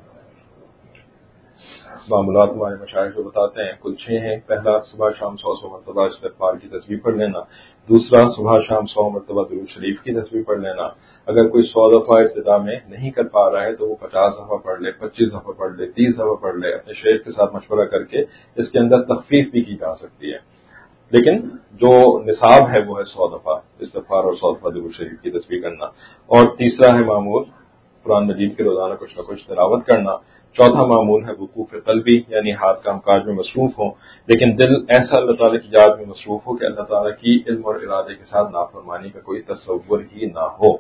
[SPEAKER 1] معمولات ہمارے مشائخ جو بتاتے ہیں کل 6 ہیں۔ پہلا صبح شام 100 مرتبہ استغفار کی تسبیح پڑھ لینا، دوسرا صبح شام 100 مرتبہ درود شریف کی تسبیح پڑھ لینا، اگر کوئی 100 دفعہ ابتدا میں نہیں کر پا رہا ہے تو وہ 50 دفعہ پڑھ لے، 25 دفعہ پڑھ لے، 30 دفعہ پڑھ لے، اپنے شیخ کے ساتھ مشورہ کر کے اس کے اندر تخفیف بھی کی جا سکتی ہے، لیکن جو نصاب ہے وہ ہے 100 دفعہ استغفار اور 100 دفعہ درود شریف کی تسبیح کرنا۔ اور تیسرا ہے معمول قرآن مجید کے روزانہ کچھ نہ کچھ تلاوت کرنا۔ چوتھا معمول ہے وقوف قلبی، یعنی ہاتھ کام کاج میں مصروف ہوں لیکن دل ایسا اللہ تعالیٰ کی یاد میں مصروف ہو کہ اللہ تعالیٰ کی علم اور ارادے کے ساتھ نافرمانی کا کوئی تصور ہی نہ ہو۔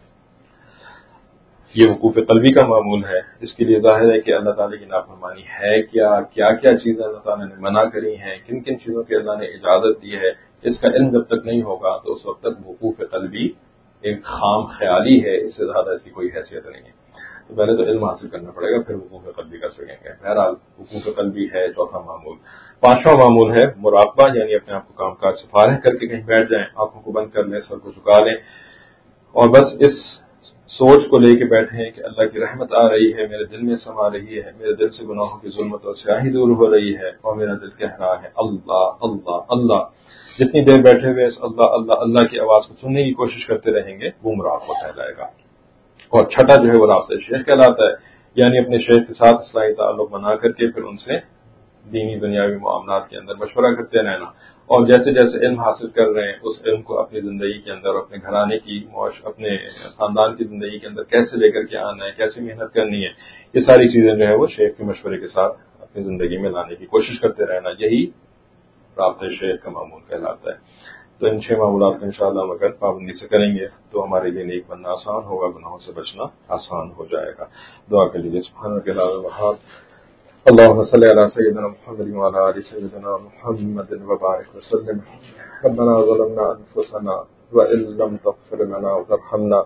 [SPEAKER 1] یہ وقوف قلبی کا معمول ہے۔ اس کے لیے ظاہر ہے کہ اللہ تعالیٰ کی نافرمانی ہے کیا کیا چیزیں اللہ تعالیٰ نے منع کری ہیں، کن کن چیزوں کی اللہ نے اجازت دی ہے، اس کا علم جب تک نہیں ہوگا تو اس وقت تک وقوف قلبی ایک خام خیالی ہے، اس سے زیادہ اس کی کوئی حیثیت نہیں ہے۔ تو پہلے تو علم حاصل کرنا پڑے گا، پھر وقوف قلبی کر سکیں گے۔ بہرحال وقوف قلبی ہے چوتھا معمول۔ پانچواں معمول ہے مراقبہ، یعنی اپنے آپ کو کام کاج سے فارغ کر کے کہیں بیٹھ جائیں، آنکھوں کو بند کر لیں، سر کو جھکا لیں اور بس اس سوچ کو لے کے بیٹھے ہیں کہ اللہ کی رحمت آ رہی ہے، میرے دل میں سما رہی ہے، میرے دل سے گناہوں کی ظلمت اور سیاہی دور ہو رہی ہے اور میرا دل کہہ رہا ہے اللہ اللہ اللہ۔ جتنی دیر بیٹھے ہوئے اس اللہ اللہ اللہ کی آواز کو سننے کی کوشش کرتے رہیں گے وہ مراقبہ کہلائے گا۔ اور چھٹا جو ہے وہ رابطہ شیخ کہلاتا ہے، یعنی اپنے شیخ کے ساتھ اصلاحی تعلق بنا کر کے پھر ان سے دینی دنیاوی معاملات کے اندر مشورہ کرتے رہنا، اور جیسے جیسے علم حاصل کر رہے ہیں اس علم کو اپنی زندگی کے اندر، اپنے گھرانے کی، اپنے خاندان کی زندگی کے اندر کیسے لے کر کے آنا ہے، کیسے محنت کرنی ہے، یہ ساری چیزیں جو ہے وہ شیخ کے مشورے کے ساتھ اپنی زندگی میں لانے کی کوشش کرتے رہنا، یہی رابطہ شیخ کا معمول کہلاتا ہے۔ تو ان 6 معمولات کو انشاءاللہ ہم اگر پابندی سے کریں گے تو ہمارے لیے نیک بننا آسان ہوگا، گناہوں سے بچنا آسان ہو جائے گا۔ دعا کے لیجیے۔ سبحانک اللہم اللهم صل على سيدنا محمد وعلى آل سيدنا محمد وبارك وسلم۔ ربنا ظلمنا أنفسنا وإن لم تغفر لنا وترحمنا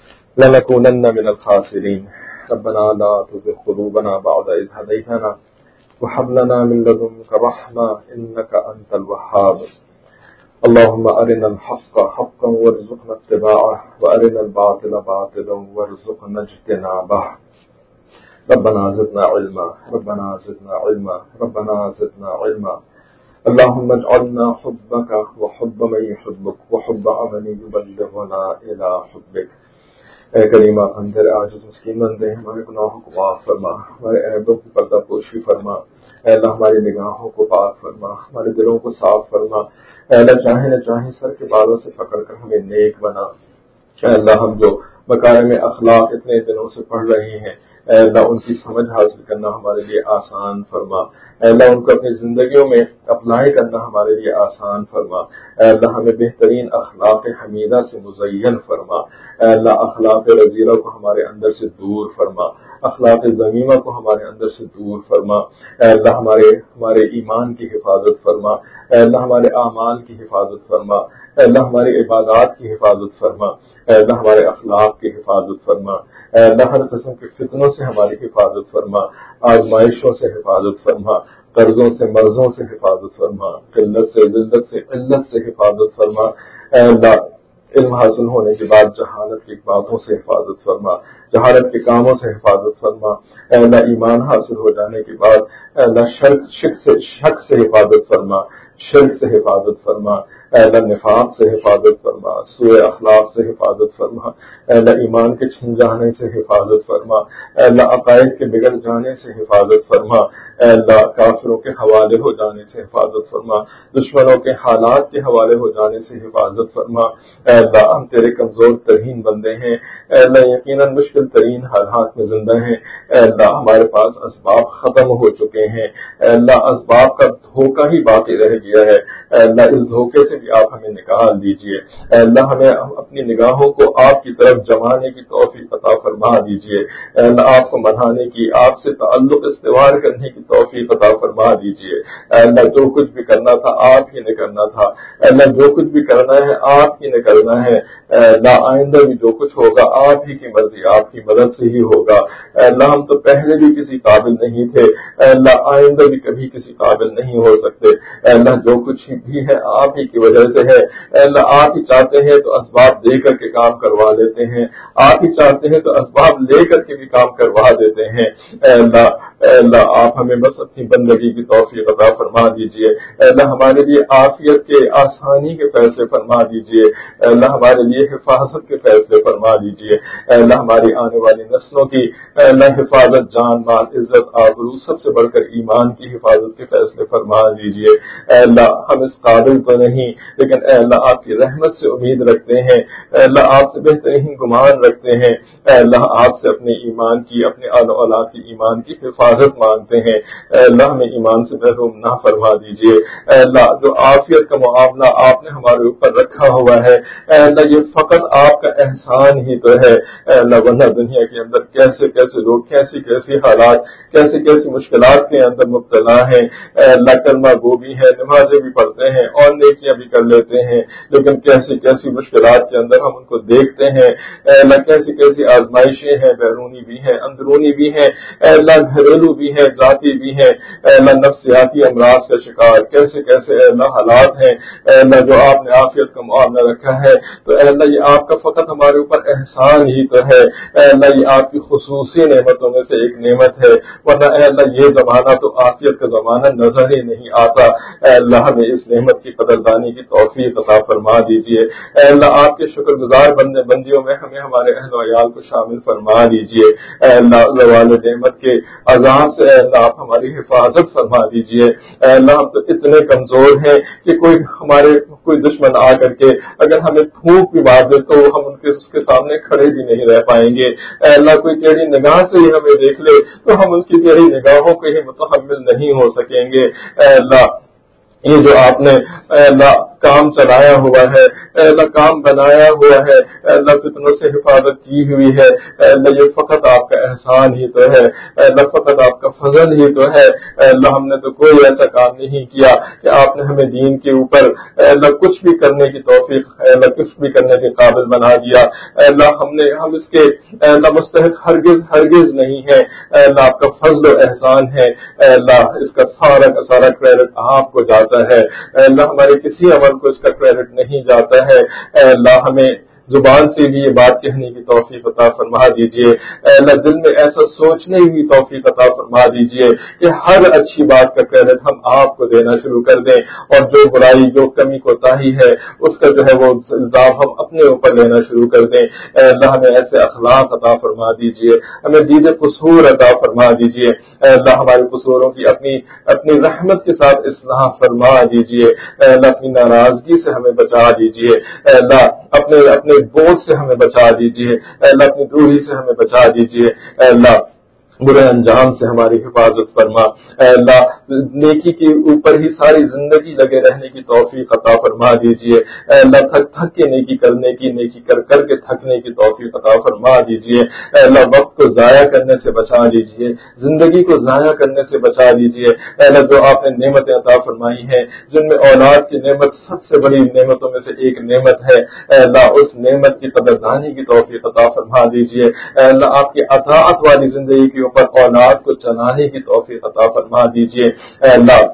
[SPEAKER 1] لنكونن من الخاسرين۔ ربنا لا تزغ قلوبنا بعد إذ هديتنا وهب لنا من لدنك رحمة إنك أنت الوهاب۔ اللهم أرنا الحق حقا وارزقنا اتباعه وأرنا الباطل باطلا وارزقنا اجتنابه۔ ربنا زدنا علما ربنا زدنا علما ربنا زدنا علما۔ اللهم اجعلنا حبك وحب من يحبك وحب عمل يبلغنا إلى حبك۔ اے کریم اندر عاجز مسکین بندے ہمارے گناہوں کو معاف فرما، ہمارے عیبوں کی پردہ پوشی فرما، اے اللہ ہماری نگاہوں کو پاک فرما، ہمارے دلوں کو صاف فرما، اے اللہ چاہے نہ چاہے سر کے بالوں سے پکڑ کر ہمیں نیک بنا۔ اے اللہ ہم جو مکارم اخلاق اتنے دنوں سے پڑھ رہے ہیں، اے اللہ ان کی سمجھ حاصل کرنا ہمارے لیے آسان فرما، اے اللہ ان کو اپنی زندگیوں میں اپلائی کرنا ہمارے لیے آسان فرما، اے اللہ ہمیں بہترین اخلاق حمیدہ سے مزین فرما، اے اللہ اخلاق رذیلہ کو ہمارے اندر سے دور فرما، اخلاق ذمیمہ کو ہمارے اندر سے دور فرما، اے اللہ ہمارے ایمان کی حفاظت فرما، اے اللہ ہمارے اعمال کی حفاظت فرما، اے اللہ ہماری عبادات کی حفاظت فرما، اے اللہ ہمارے اخلاق کی حفاظت فرما، اے اللہ ہر قسم کے فتنوں سے ہماری حفاظت فرما، آزمائشوں سے حفاظت فرما، قرضوں سے مرضوں سے حفاظت فرما، قلت سے ذلت سے علت سے حفاظت فرما، اے اللہ علم حاصل ہونے کے بعد جہالت کی باتوں سے حفاظت فرما، جہالت کے کاموں سے حفاظت فرما، اے اللہ ایمان حاصل ہو جانے کے بعد اے اللہ شک سے حفاظت فرما، شرک سے حفاظت فرما، اللہ نفاق سے حفاظت فرما، سوء اخلاق سے حفاظت فرما، اللہ ایمان کے چھن جانے سے حفاظت فرما، اللہ عقائد کے بگڑ جانے سے حفاظت فرما، اللہ کافروں کے حوالے ہو جانے سے حفاظت فرما، دشمنوں کے حالات کے حوالے ہو جانے سے حفاظت فرما۔ اللہ ہم تیرے کمزور ترین بندے ہیں، اللہ یقیناً مشکل ترین حالات میں زندہ ہیں، اللہ ہمارے پاس اسباب ختم ہو چکے ہیں، اللہ اسباب کا دھوکہ ہی باقی رہ گیا ہے، اللہ اس دھوکے سے بھی آپ ہمیں نکال دیجیے، اللہ ہمیں اپنی نگاہوں کو آپ کی طرف جمانے کی توفیق عطا فرما دیجیے، اللہ آپ کو منانے کی، آپ سے تعلق استوار کرنے کی توفیق عطا فرما دیجیے، اللہ جو کچھ بھی کرنا تھا آپ ہی نے کرنا تھا، اللہ جو کچھ بھی کرنا ہے آپ ہی نے کرنا ہے، اللہ آئندہ بھی جو کچھ ہوگا آپ ہی کی مرضی، آپ کی مدد سے ہی ہوگا، اللہ ہم تو پہلے بھی کسی قابل نہیں تھے، اللہ آئندہ بھی کبھی کسی قابل نہیں ہو سکتے، اللہ جو کچھ بھی ہے آپ ہی کی وجہ سے ہے، اللہ آپ ہی چاہتے ہیں تو اسباب دے کر کے کام کروا دیتے ہیں، آپ ہی چاہتے ہیں تو اسباب لے کر کے بھی کام کروا دیتے ہیں، اللہ آپ ہمیں بس اپنی بندگی کی توفیق عطا فرما دیجیے، اللہ ہمارے لیے عافیت کے آسانی کے فیصلے فرما دیجیے، اللہ ہمارے لیے حفاظت کے فیصلے فرما دیجیے، اللہ ہماری آنے والی نسلوں کی اللہ حفاظت، جان مال عزت آبرو سب سے بڑھ کر ایمان کی حفاظت کے فیصلے فرما دیجیے، اللہ ہم اس قابل تو نہیں لیکن اللہ آپ کی رحمت سے امید رکھتے ہیں، اللہ آپ سے بہترین گمان رکھتے ہیں، اللہ آپ سے اپنے ایمان کی، اپنے آل اولاد کی ایمان کی حفاظت مانگتے ہیں، اللہ ہمیں ایمان سے محروم نہ فرما دیجیے، اللہ جو عافیت کا معاملہ آپ نے ہمارے اوپر رکھا ہوا ہے، اللہ یہ فقط آپ کا احسان ہی تو ہے، اللہ ورنہ دنیا کے اندر کیسے کیسے لوگ، کیسی کیسی حالات، کیسی کیسی مشکلات کے اندر مبتلا ہیں، اللہ کلمہ گو بھی ہے، نمازیں بھی پڑھتے ہیں اور نیکیاں بھی کر لیتے ہیں، لیکن کیسی کیسی مشکلات کے اندر ہم ان کو دیکھتے ہیں، اللہ کیسی کیسی آزمائشیں ہیں، بیرونی بھی ہیں، اندرونی بھی ہیں، اللہ گھریلو بھی ہے، ذاتی بھی ہے، اللہ نفسیاتی امراض کا شکار، کیسے کیسے اللہ حالات ہیں، اللہ جو آپ نے عافیت کا معاملہ رکھا ہے، تو اللہ یہ آپ کا فقط ہمارے اوپر احسان ہی تو ہے، اللہ یہ آپ کی خصوصی نعمتوں میں سے ایک نعمت ہے، ورنہ اللہ یہ زمانہ تو عافیت کا زمانہ نظر ہی نہیں آتا، اللہ ہمیں اس نعمت کی قدردانی کی توفیق عطا فرما دیجیے، اللہ آپ کے شکر گزار بندیوں میں ہمیں ہمارے اہل و عیال کو شامل فرما دیجیے، اللہ زوال نعمت کے عذاب سے اللہ آپ ہماری حفاظت فرما دیجیے، اللہ ہم تو اتنے کمزور ہیں کہ کوئی دشمن آ کر کے اگر ہمیں پھونک بھی مار دے تو ہم اس کے سامنے کھڑے بھی نہیں رہ پائیں گے، اللہ کوئی تیری نگاہ سے ہی ہمیں دیکھ لے تو ہم اس کی تیری نگاہوں کے ہی متحمل نہیں ہو سکیں گے، اللہ یہ جو آپ نے اللہ کام چلایا ہوا ہے، اللہ کام بنایا ہوا ہے، اللہ فتنوں سے حفاظت کی ہوئی ہے، اللہ یہ فقط آپ کا احسان ہی تو ہے، اللہ فقط آپ کا فضل ہی تو ہے، اللہ ہم نے تو کوئی ایسا کام نہیں کیا کہ آپ نے ہمیں دین کے اوپر اللہ کچھ بھی کرنے کی توفیق، اللہ کچھ بھی کرنے کے قابل بنا دیا، اللہ ہم اس کے اللہ مستحق ہرگز نہیں ہے، اللہ آپ کا فضل و احسان ہے، اللہ اس کا سارا کریڈٹ آپ کو جاتا ہے، اللہ ہمارے کسی عمل کو اس کا کریڈٹ نہیں جاتا ہے، اللہ ہمیں زبان سے بھی یہ بات کہنے کی توفیق عطا فرما دیجیے، اللہ دل میں ایسا سوچنے کی توفیق عطا فرما دیجیے کہ ہر اچھی بات کا کریڈٹ ہم آپ کو دینا شروع کر دیں، اور جو برائی، جو کمی کوتاہی ہے اس کا جو ہے وہ الزام ہم اپنے اوپر لینا شروع کر دیں، اللہ ہمیں ایسے اخلاق عطا فرما دیجیے، ہمیں دید قصور عطا فرما دیجیے، اللہ ہمارے قصوروں کی اپنی رحمت کے ساتھ اصلاح فرما دیجیے، اللہ اپنی ناراضگی سے ہمیں بچا دیجیے، اللہ اپنے بوجھ سے ہمیں بچا دیجیے، اللہ اپنی دوری سے ہمیں بچا دیجیے، اللہ برے انجام سے ہماری حفاظت فرما، اللہ نیکی کے اوپر ہی ساری زندگی لگے رہنے کی توفیق عطا فرما دیجیے، اللہ تھک کے نیکی کرنے کی، نیکی کر کے تھکنے کی توفیق عطا فرما دیجیے، اللہ وقت کو ضائع کرنے سے بچا دیجیے، زندگی کو ضائع کرنے سے بچا دیجیے، اللہ جو آپ نے نعمتیں عطا فرمائی ہیں جن میں اولاد کی نعمت سب سے بڑی نعمتوں میں سے ایک نعمت ہے، اللہ اس نعمت کی قدردانی کی توفیق عطا فرما دیجیے، اللہ آپ کی اطاعت والی زندگی کی اوپر اولاد کو چلانے کی توفیق عطا فرما دیجیے، اللہ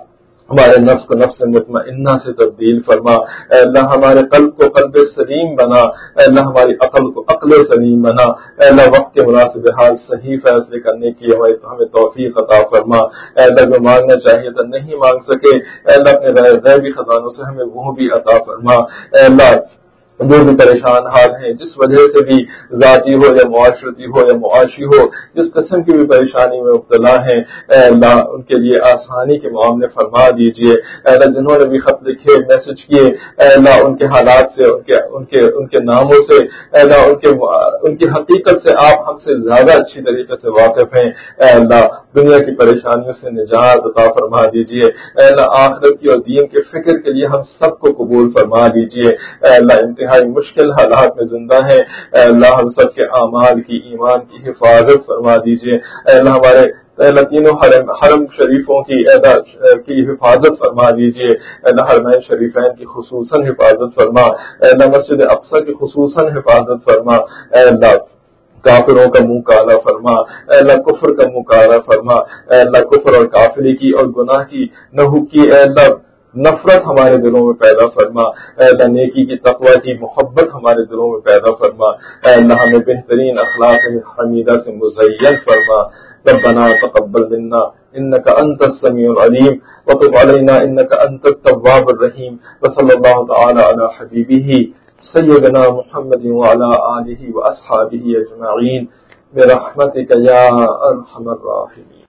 [SPEAKER 1] ہمارے نفس کو نفس مطمئنہ سے تبدیل فرما، اے اللہ ہمارے قلب کو قلب سلیم بنا، اے اللہ ہماری عقل کو عقل سلیم بنا، اے اللہ وقت کے مناسب حال صحیح فیصلے کرنے کی ہمیں توفیق عطا فرما، اے اللہ جو مانگنا چاہیے تو نہیں مانگ سکے، اے اللہ اپنے غیبی خزانوں سے ہمیں وہ بھی عطا فرما، اے اللہ جو بھی پریشان حال ہیں، جس وجہ سے بھی ذاتی ہو یا معاشرتی ہو یا معاشی ہو، جس قسم کی بھی پریشانی میں مبتلا ہیں، اے اللہ ان کے لیے آسانی کے معاملے فرما دیجیے، اے اللہ جنہوں نے بھی خط لکھے میسج کیے، اے اللہ ان کے حالات سے ان کے ناموں سے، اے اللہ ان کی حقیقت سے آپ ہم سے زیادہ اچھی طریقے سے واقف ہیں، اے اللہ دنیا کی پریشانیوں سے نجات عطا فرما دیجیے، اے اللہ آخرت کی اور دین کے فکر کے لیے ہم سب کو قبول فرما دیجیے، اے اللہ انتہائی مشکل حالات میں زندہ ہیں، اے اللہ ہم سب کے اعمال کی ایمان کی حفاظت فرما دیجیے، اے اللہ ہمارے تینوں حرم شریفوں کی حفاظت فرما دیجیے، اے اللہ حرمین شریفین کی خصوصاً حفاظت فرما، اے اللہ مسجد اقصی کی خصوصاً حفاظت فرما، اے اللہ کافروں کا منہ کالا فرما، اے اللہ کفر کا منہ کالا فرما، اے اللہ کفر اور کافری کی اور گناہ کی نحو کی اے اللہ نفرت ہمارے دلوں میں پیدا فرما، اے اللہ نیکی کی تقوی کی محبت ہمارے دلوں میں پیدا فرما، اے اللہ ہمیں بہترین اخلاق حمیدہ سے مزین فرما، ربنا تقبل منا انك انت السميع العليم وتب علينا انك انت التواب الرحيم، وصلى الله تعالى على حبيبه سيدنا محمد وعلى آله واصحابه اجمعين برحمتك يا ارحم الراحمين۔